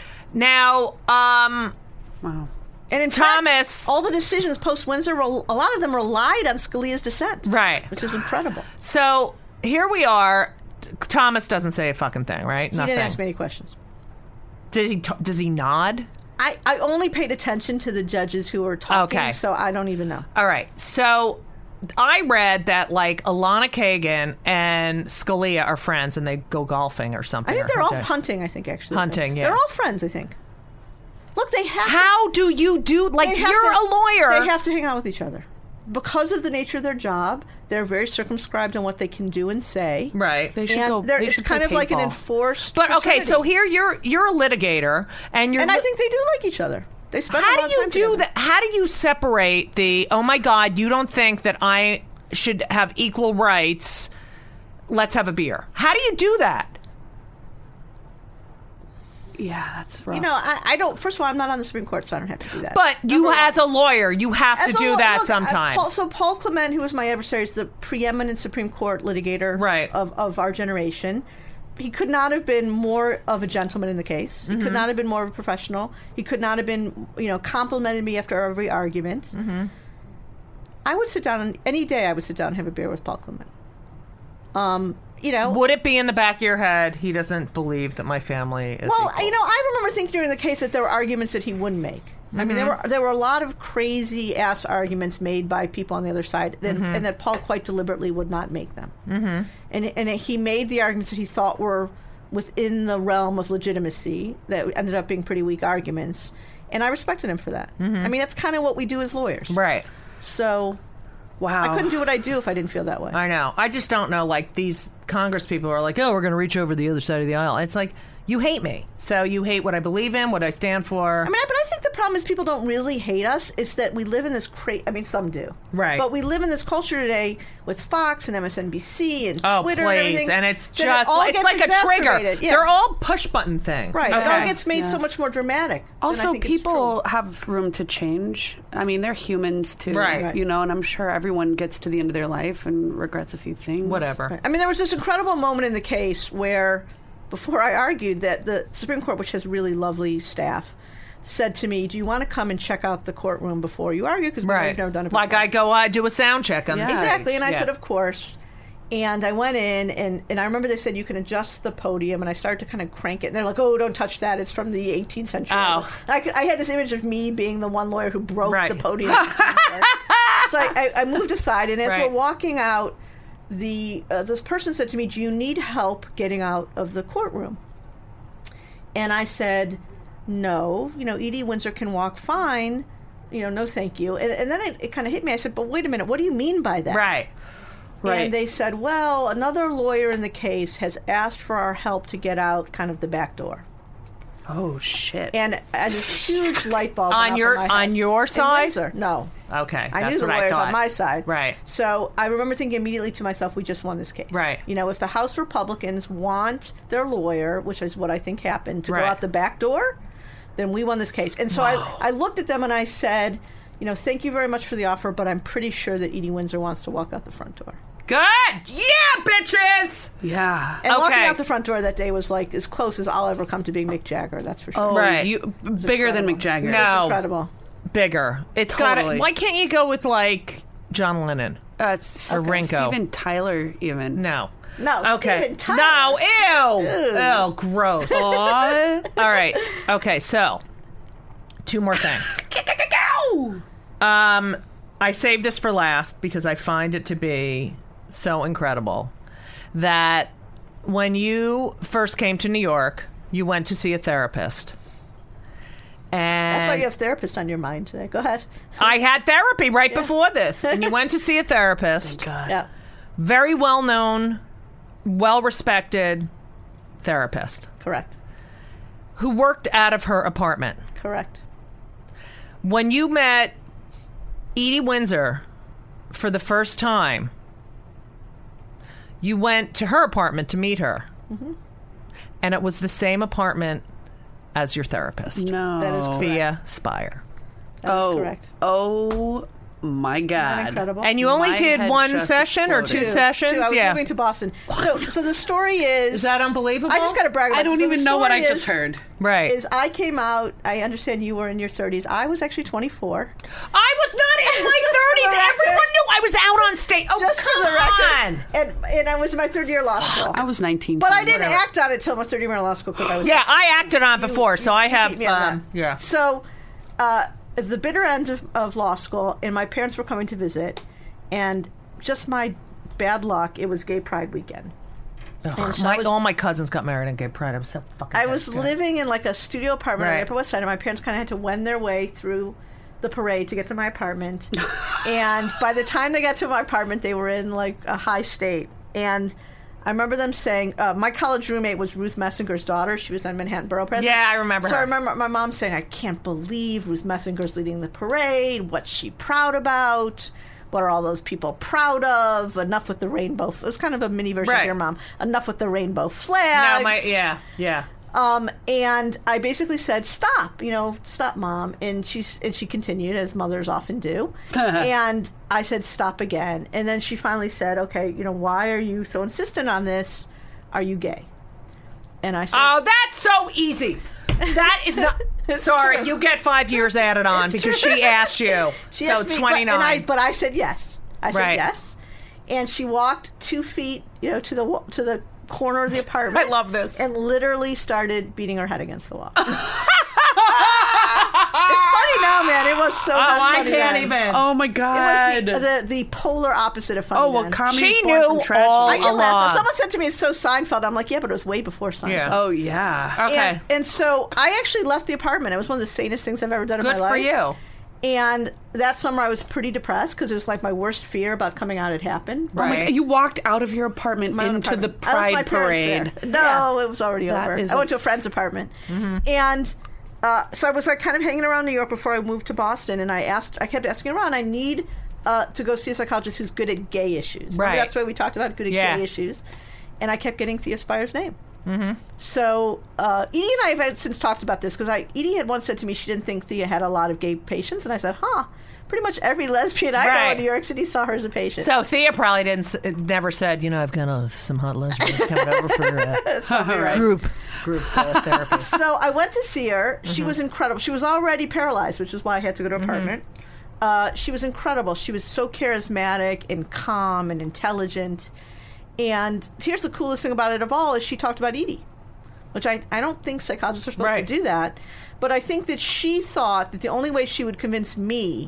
Now, um, Wow. And in Thomas- fact, all the decisions post-Windsor, a lot of them relied on Scalia's dissent. Right. Which is incredible. so here we are. Thomas doesn't say a fucking thing, right? He Nothing. didn't ask me any questions. Did he? T- does he nod? I, I only paid attention to the judges who were talking, Okay. so I don't even know. All right. So I read that like Alana Kagan and Scalia are friends and they go golfing or something. I think or they're all something. hunting, I think, actually. Hunting, yeah. They're all friends, I think. Look, they have to, How do you do like they you're have to- a lawyer? They have to hang out with each other. Because of the nature of their job, they're very circumscribed on what they can do and say. right. They should And go. they're- They it's should kind play of like an paintball. enforced But okay, so fraternity. here you're you're a litigator and you're And I think they do like each other. They spend a How lot do of you time do together. that? How do you separate the oh my god, you don't think that I should have equal rights? Let's have a beer. How do you do that? Yeah, that's rough. You know, I, I don't. First of all, I'm not on the Supreme Court, so I don't have to do that. But you, Number one. as a lawyer, you have As to a do lo- that look, sometimes. uh, Paul, so Paul Clement, who was my adversary, is the preeminent Supreme Court litigator Right. of, of our generation. He could not have been more of a gentleman in the case. He Mm-hmm. could not have been more of a professional. He could not have been, you know, complimented me after every argument. Mm-hmm. I would sit down, and any day I would sit down and have a beer with Paul Clement. Um, you know, Would it be in the back of your head? He doesn't believe that my family is. well, equal. you know, I remember thinking during the case that there were arguments that he wouldn't make. I mean, there Mm-hmm. were there were a lot of crazy ass arguments made by people on the other side, that, Mm-hmm. and that Paul quite deliberately would not make them. Mm-hmm. And and he made the arguments that he thought were within the realm of legitimacy that ended up being pretty weak arguments, and I respected him for that. I mean, that's kind of what we do as lawyers, Mm-hmm. right. So wow. I couldn't do what I do if I didn't feel that way. I know. I just don't know. Like these Congress people are like, oh, we're going to reach over the other side of the aisle. It's like you hate me, so you hate what I believe in, what I stand for. I mean, but I think the problem is people don't really hate us. It's that we live in this cra- I mean, some do. Right. But we live in this culture today with Fox and M S N B C and Oh, Twitter please. and everything. And it's that it just, all it's gets like a trigger. exacerbated. Yeah. They're all push button things. Right. It Okay. all gets made Yeah. so much more dramatic. than I Also, think it's people true. have room to change. I mean, they're humans too, Right. Right. You know, and I'm sure everyone gets to the end of their life and regrets a few things. Whatever. I mean, there was this incredible moment in the case where, before I argued, that the Supreme Court, which has really lovely staff, said to me, do you want to come and check out the courtroom before you argue? Because Right. we've never done it before. Like I go, I do a sound check on Yeah. the Exactly. And I Yeah. said, of course. And I went in, and, and I remember they said you can adjust the podium, and I started to kind of crank it. And they're like, oh, don't touch that. It's from the eighteenth century. Oh. And I, could- I had this image of me being the one lawyer who broke Right. the podium. so I, I, I moved aside, and as Right. we're walking out, the uh, this person said to me, "Do you need help getting out of the courtroom?" And I said, "No. You know, Edie Windsor can walk fine. You know, no, thank you." And, and then it, it kind of hit me. I said, "But wait a minute. What do you mean by that?" Right. Right. And they said, "Well, another lawyer in the case has asked for our help to get out kind of the back door." Oh shit! And uh, this huge light bulb went On up your- in my on head. your In side? Windsor. No. Okay. I that's knew the what I lawyers thought. on my side. Right. So I remember thinking immediately to myself, we just won this case. Right. You know, if the House Republicans want their lawyer, which is what I think happened, to Right. go out the back door, then we won this case. And so I, I looked at them and I said, you know, thank you very much for the offer, but I'm pretty sure that Edie Windsor wants to walk out the front door. Good. Yeah, bitches. Yeah. And walking Okay. out the front door that day was like as close as I'll ever come to being Mick Jagger, that's for sure. Oh, Right. you bigger than incredible. Mick Jagger. No. It's incredible. Bigger. It's got Totally. to. Why can't you go with like John Lennon? Uh, S- Or Ringo. Steven Tyler, even. No. No, Okay. Steven Tyler. No. Ew. Ew. Gross. Aw. All right. Okay. So, two more things. um, I saved this for last because I find it to be so incredible that when you first came to New York, you went to see a therapist. And That's why you have therapists on your mind today. Go ahead. I had therapy right before this, and you went to see a therapist. God. Yeah. Very well known, well respected therapist Correct. who worked out of her apartment. Correct. When you met Edie Windsor for the first time, you went to her apartment to meet her. Mm-hmm. And it was the same apartment as your therapist. No. That is correct. Via Spire. That is oh. correct. Oh my God. Incredible. And you only My did head one just session or two exploded. sessions? Two. I was yeah. moving to Boston. So, so the story is. Is that unbelievable? I just got to brag about I don't this. So even the know what I story just is- heard. Right. Is I came out. I understand you were in your thirties. I was actually twenty-four. I was not in my Just for the thirties. record. Everyone knew I was out on stage. Oh, Just come for the on. record. And and I was in my third year of law school. I was nineteen. But I didn't Whatever. act on it till my third year of law school because I was. Yeah, I acted on it before, so I you have. beat me on uh, that. yeah. So, uh, at the bitter end of, of law school, and my parents were coming to visit, and just my bad luck, it was Gay Pride weekend. And so My, I was- all my cousins got married on Gay Pride. I'm so fucking. I was pissed. living in like a studio apartment on Right. the Upper West Side, and my parents kind of had to wend their way through the parade to get to my apartment. And by the time they got to my apartment, they were in like a high state. And I remember them saying, uh, my college roommate was Ruth Messinger's daughter. She was on Manhattan Borough President. Yeah, I remember So her. I remember my mom saying, I can't believe Ruth Messinger's leading the parade. What's she proud about? What are all those people proud of? Enough with the rainbow. It was kind of a mini version Right. of your mom. Enough with the rainbow flags. No, my yeah, yeah. Um, and I basically said, "Stop, you know, stop, Mom." And she and she continued, as mothers often do. And I said, "Stop again." And then she finally said, "Okay, you know, why are you so insistent on this? Are you gay?" And I said, Oh, that's so easy. That is not. It's Sorry, true. you get five years added on It's because true. she asked you. She so asked me, twenty but, and I, nine. but I said yes. I said Right. yes. And she walked two feet, you know, to the wa- to the corner of the apartment. I love this. And literally started beating her head against the wall. It's funny now, man. It was so Oh, not I funny can't then. even. Oh my It God. was the, the the polar opposite of funny. oh, well, then. comedy She is born knew from tragedy. all I can laugh. along. Someone said to me, "It's so Seinfeld." I'm like, "Yeah, but it was way before Seinfeld." Yeah. Oh yeah. Okay. And, and so I actually left the apartment. It was one of the sanest things I've ever done Good in my for life. you. And that summer I was pretty depressed because it was like my worst fear about coming out had happened. Oh my Right. God. You walked out of your apartment My own into the apartment. I left my Pride parents parade. there. No, it was already That over. is I a went to a f- friend's apartment, and uh, so I was like kind of hanging around New York before I moved to Boston. And I asked, I kept asking around. I need uh, to go see a psychologist who's good at gay issues. Remember Right. that's why we talked about good at Yeah. gay issues. And I kept getting Thea Spire's name. Mm-hmm. So uh, Edie and I have had since talked about this because I Edie had once said to me she didn't think Thea had a lot of gay patients, and I said, "Huh." Pretty much every lesbian I know Right. in New York City saw her as a patient. So Thea probably didn't. s- Never said, you know, I've got uh, some hot lesbians coming over for uh, group group uh, therapy. So I went to see her. She Mm-hmm. was incredible. She was already paralyzed, which is why I had to go to her apartment. Uh, she was incredible. She was so charismatic and calm and intelligent. And here's the coolest thing about it of all is she talked about Edie, which I, I don't think psychologists are supposed Right. to do that. But I think that she thought that the only way she would convince me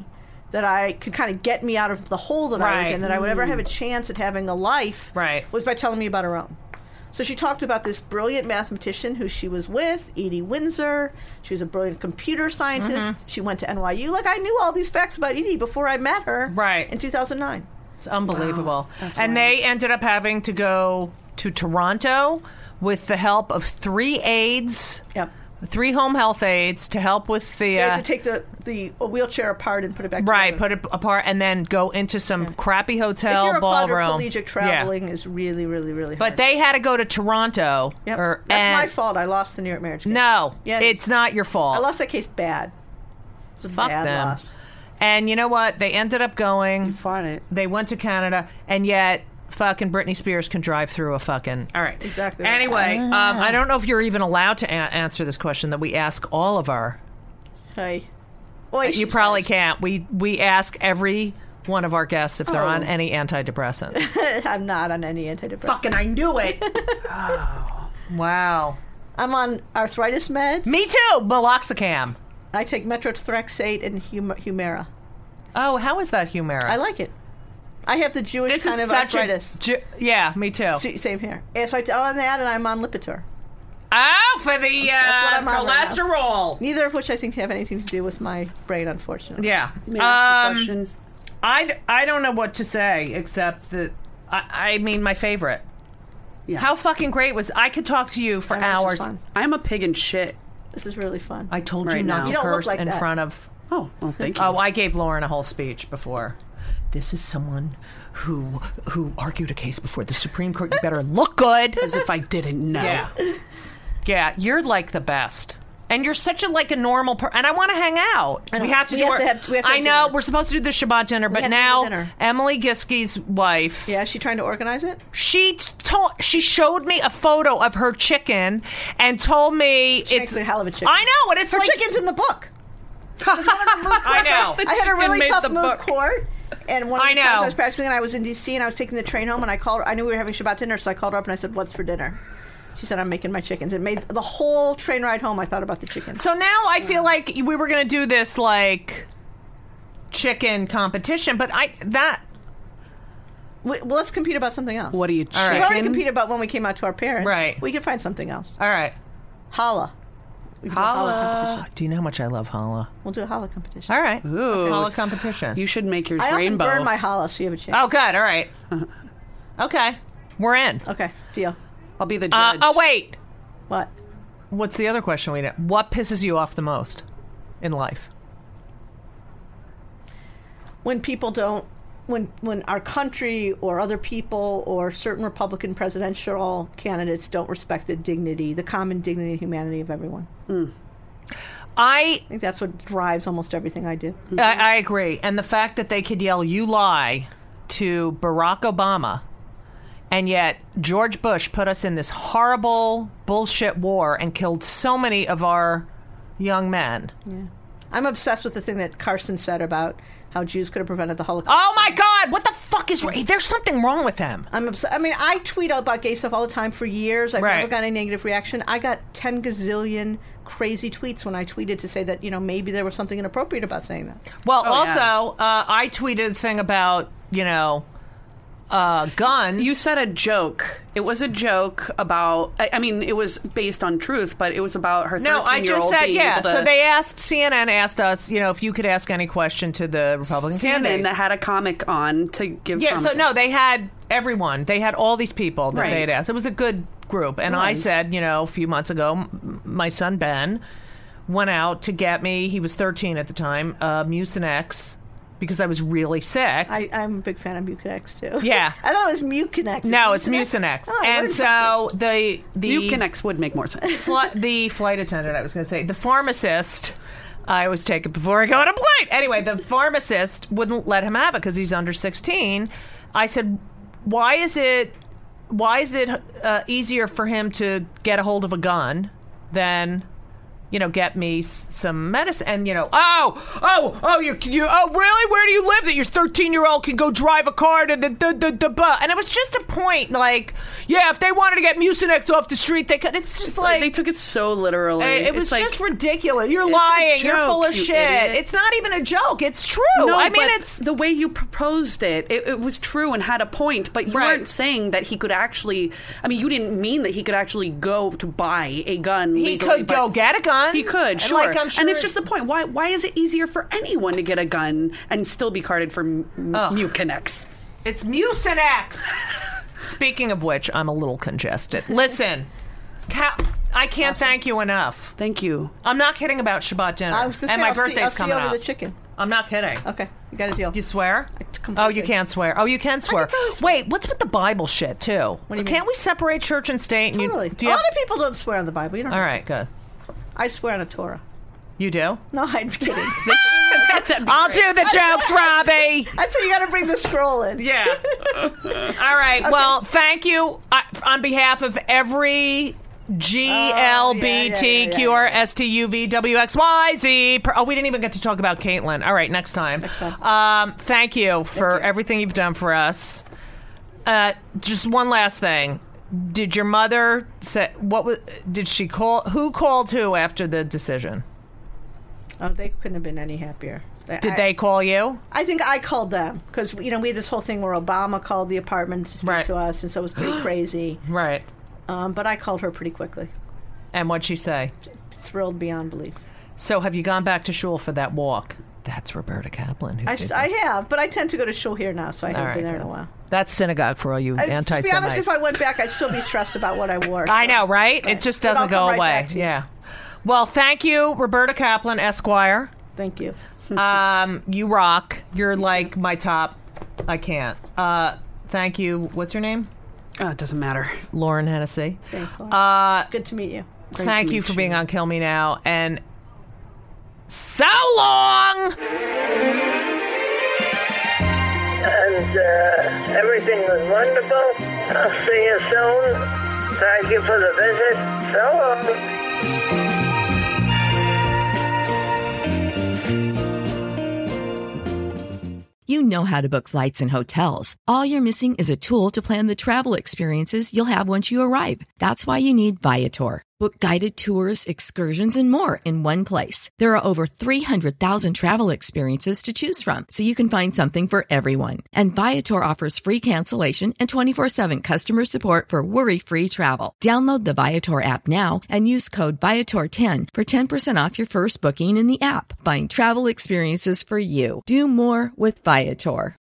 that I could kind of get me out of the hole that I was Right. in, that I would ever have a chance at having a life, Right. was by telling me about her own. So she talked about this brilliant mathematician who she was with, Edie Windsor. She was a brilliant computer scientist. Mm-hmm. She went to N Y U. Like, I knew all these facts about Edie before I met her Right. in two thousand nine. It's unbelievable. And they ended up having to go to Toronto with the help of three aides, Yep. three home health aides to help with the... They had Uh, to take the, the wheelchair apart and put it back right, together. put it apart and then go into some crappy hotel If you're a ballroom. quadriplegic, traveling is really, really, really hard. But they had to go to Toronto. Yep. Or, That's and- my fault. I lost the New York marriage case. No, Yeah, it it's is. not your fault. I lost that case bad. It's a Fuck bad them. loss. And you know what? They ended up going. You fought it. They went to Canada, and yet fucking Britney Spears can drive through a fucking. All right. Exactly. Anyway, um, I don't know if you're even allowed to a- answer this question that we ask all of our. Hey. Oy, You she probably says. can't. We we ask every one of our guests if they're Oh. on any antidepressant. I'm not on any antidepressant. Fucking, I knew it. Wow. I'm on arthritis meds. Me too. Meloxicam. I take methotrexate and hum- Humira. Oh, how is that Humira? I like it. I have the Jewish This kind is of such arthritis. a. Ju- yeah, me too. See, same here. Yeah, so I, I'm on that, and I'm on Lipitor. Oh, for the That's what uh, I'm on right now. cholesterol. Neither of which I think have anything to do with my brain, unfortunately. Yeah. May I ask a Um, question? I, I don't know what to say except that I, I mean my favorite. Yeah. How fucking great was I could talk to you for Oh, this is hours. fun. I'm a pig in shit. This is really fun. I told you Right not now. to You don't look curse like in that. front of. Oh, well, thank you. Oh, I gave Lauren a whole speech before. This is someone who who argued a case before the Supreme Court. You better look good. As if I didn't know. Yeah, yeah. You're like the best, and you're such a like a normal person. And I want to hang out. I know. We have to We do. have our, to have- we have to I have know dinner. we're supposed to do the Shabbat dinner, but have to do now dinner. Emily Giskey's wife. Yeah, is she trying to organize it? She told she showed me a photo of her chicken and told me She it's makes a hell of a chicken. I know, and it's Her like chicken's in the book. I know. I had a really made tough the mood book. court. And one of I the times know. I was practicing, and I was in D C, and I was taking the train home, and I called her. I knew we were having Shabbat dinner, so I called her up and I said, "What's for dinner?" She said, "I'm making my chickens." It made the whole train ride home. I thought about the chickens. So now I feel like we were going to do this like chicken competition, but I that We, well, let's compete about something else. What are you, All chicken? right. We already competed about when we came out to our parents. Right. We can find something else. all right. Holla. We can do a holla competition. Do you know how much I love challah? We'll do a holla competition. All right, Ooh. challah competition. You should make yours I often rainbow. burn my holla, so you have a chance. oh, good. All right. Okay, we're in. Okay, deal. I'll be the Uh, judge. oh wait, What? what's the other question we did? What pisses you off the most in life? When people don't, when when our country or other people or certain Republican presidential candidates don't respect the dignity, the common dignity and humanity of everyone. I I think that's what drives almost everything I do. I, I agree. And the fact that they could yell, "You lie," to Barack Obama, and yet George Bush put us in this horrible bullshit war and killed so many of our young men. I'm obsessed with the thing that Carson said about how Jews could have prevented the Holocaust. Oh my God! What the fuck is wrong? There's something wrong with him. I'm obs- I mean, I tweet about gay stuff all the time for years. I've Right. never got any negative reaction. I got ten gazillion crazy tweets when I tweeted to say that, you know, maybe there was something inappropriate about saying that. Well, Oh, yeah. also, uh, I tweeted a thing about, you know, uh, guns. You said a joke. It was a joke about. I, I mean, it was based on truth, but it was about her. no, I just thirteen-year-old said, being yeah. able to, So they asked, C N N asked us, you know, if you could ask any question to the Republican C N N candidates. that had a comic on to give. Yeah, Trump. so no, they had everyone. They had all these people that Right. they had asked. It was a good group. And I was. said, you know, a few months ago, m- my son Ben went out to get me, he was thirteen at the time, uh, Mucinex, because I was really sick. I, I'm a big fan of Mucinex, too. Yeah. I thought it was Mucinex. no, it's Mucinex. Mucinex. Oh, I and learned so the the Mucinex would make more sense. fli- the flight attendant, I was going to say, the pharmacist, I was taken before I go on a plane. Anyway, the pharmacist wouldn't let him have it because he's under sixteen. I said, why is it, why is it uh, easier for him to get a hold of a gun than you know, get me s- some medicine. And, you know, oh, oh, oh, you, you, oh, really? Where do you live that your thirteen-year-old can go drive a car to the, the, the, the, the, and it was just a point, like, yeah, if they wanted to get Mucinex off the street, they could. It's just It's like, like they took it so literally. it, it was It's like, just ridiculous. You're It's a lying. You're joke, full of you shit. idiot. It's not even a joke. It's true. No, I mean, but it's the way you proposed it, it. It was true and had a point, but you Right. weren't saying that he could actually. I mean, you didn't mean that he could actually go to buy a gun. he legally, could but go get a gun. He could, And, sure. Like, I'm sure and it's just the point. Why? Why is it easier for anyone to get a gun and still be carded for M- Mucinex? It's Mucinex. Speaking of which, I'm a little congested. Listen, Cal, I can't thank you enough. Thank you. I'm not kidding about Shabbat dinner. I was going to and say, my I'll see, birthday's I'll see coming over up. the chicken. I'm not kidding. Okay, you got a deal. You swear? completely. Oh, you can't swear. Oh, you can swear. totally swear. Wait, what's with the Bible shit too? What do you Can't mean? we separate church and state? And Totally. You, do A you lot have- of people don't swear on the Bible. You don't. All right, good. I swear on a Torah. You do? No, I'm kidding. I'll do the jokes, Robbie. I said you got to bring the scroll in. Yeah. All right. Well, thank you uh, on behalf of every G L B T Q R S T U V W X Y Z. Per- oh, we didn't even get to talk about Caitlin. All right, next time. Next time. Um, thank you for everything you've done for us. Uh, just one last thing. Did your mother say what was? Did she call? Who called who after the decision? Oh, they couldn't have been any happier. Did I, they call you? I think I called them because you know we had this whole thing where Obama called the apartment to speak Right. to us, and so it was pretty crazy. Right. Um, but I called her pretty quickly, And what'd she say? thrilled beyond belief. So have you gone back to shul for that walk? That's Roberta Kaplan. Who I, did I that. have, but I tend to go to shul here now, so I haven't right, been there in good. a while. That's synagogue for all you I, to be anti-Semites. honest, if I went back, I'd still be stressed about what I wore. I so- know, right? Right. It just But I'll doesn't come go right away. back to you. Yeah. Well, thank you, Roberta Kaplan, Esquire. Thank you. Um, you rock. You're like my top. I can't. Uh, thank you. What's your name? Oh, it doesn't matter. Lauren Hennessy. Thanks, Lauren. Uh, Good to meet you. Great thank to you meet for you. being on Kill Me Now. And so long! And uh, everything was wonderful. I'll see you soon. Thank you for the visit. So long. You know how to book flights and hotels. All you're missing is a tool to plan the travel experiences you'll have once you arrive. That's why you need Viator. Book guided tours, excursions, and more in one place. There are over three hundred thousand travel experiences to choose from, so you can find something for everyone. And Viator offers free cancellation and twenty-four seven customer support for worry-free travel. Download the Viator app now and use code Viator ten for ten percent off your first booking in the app. Find travel experiences for you. Do more with Viator.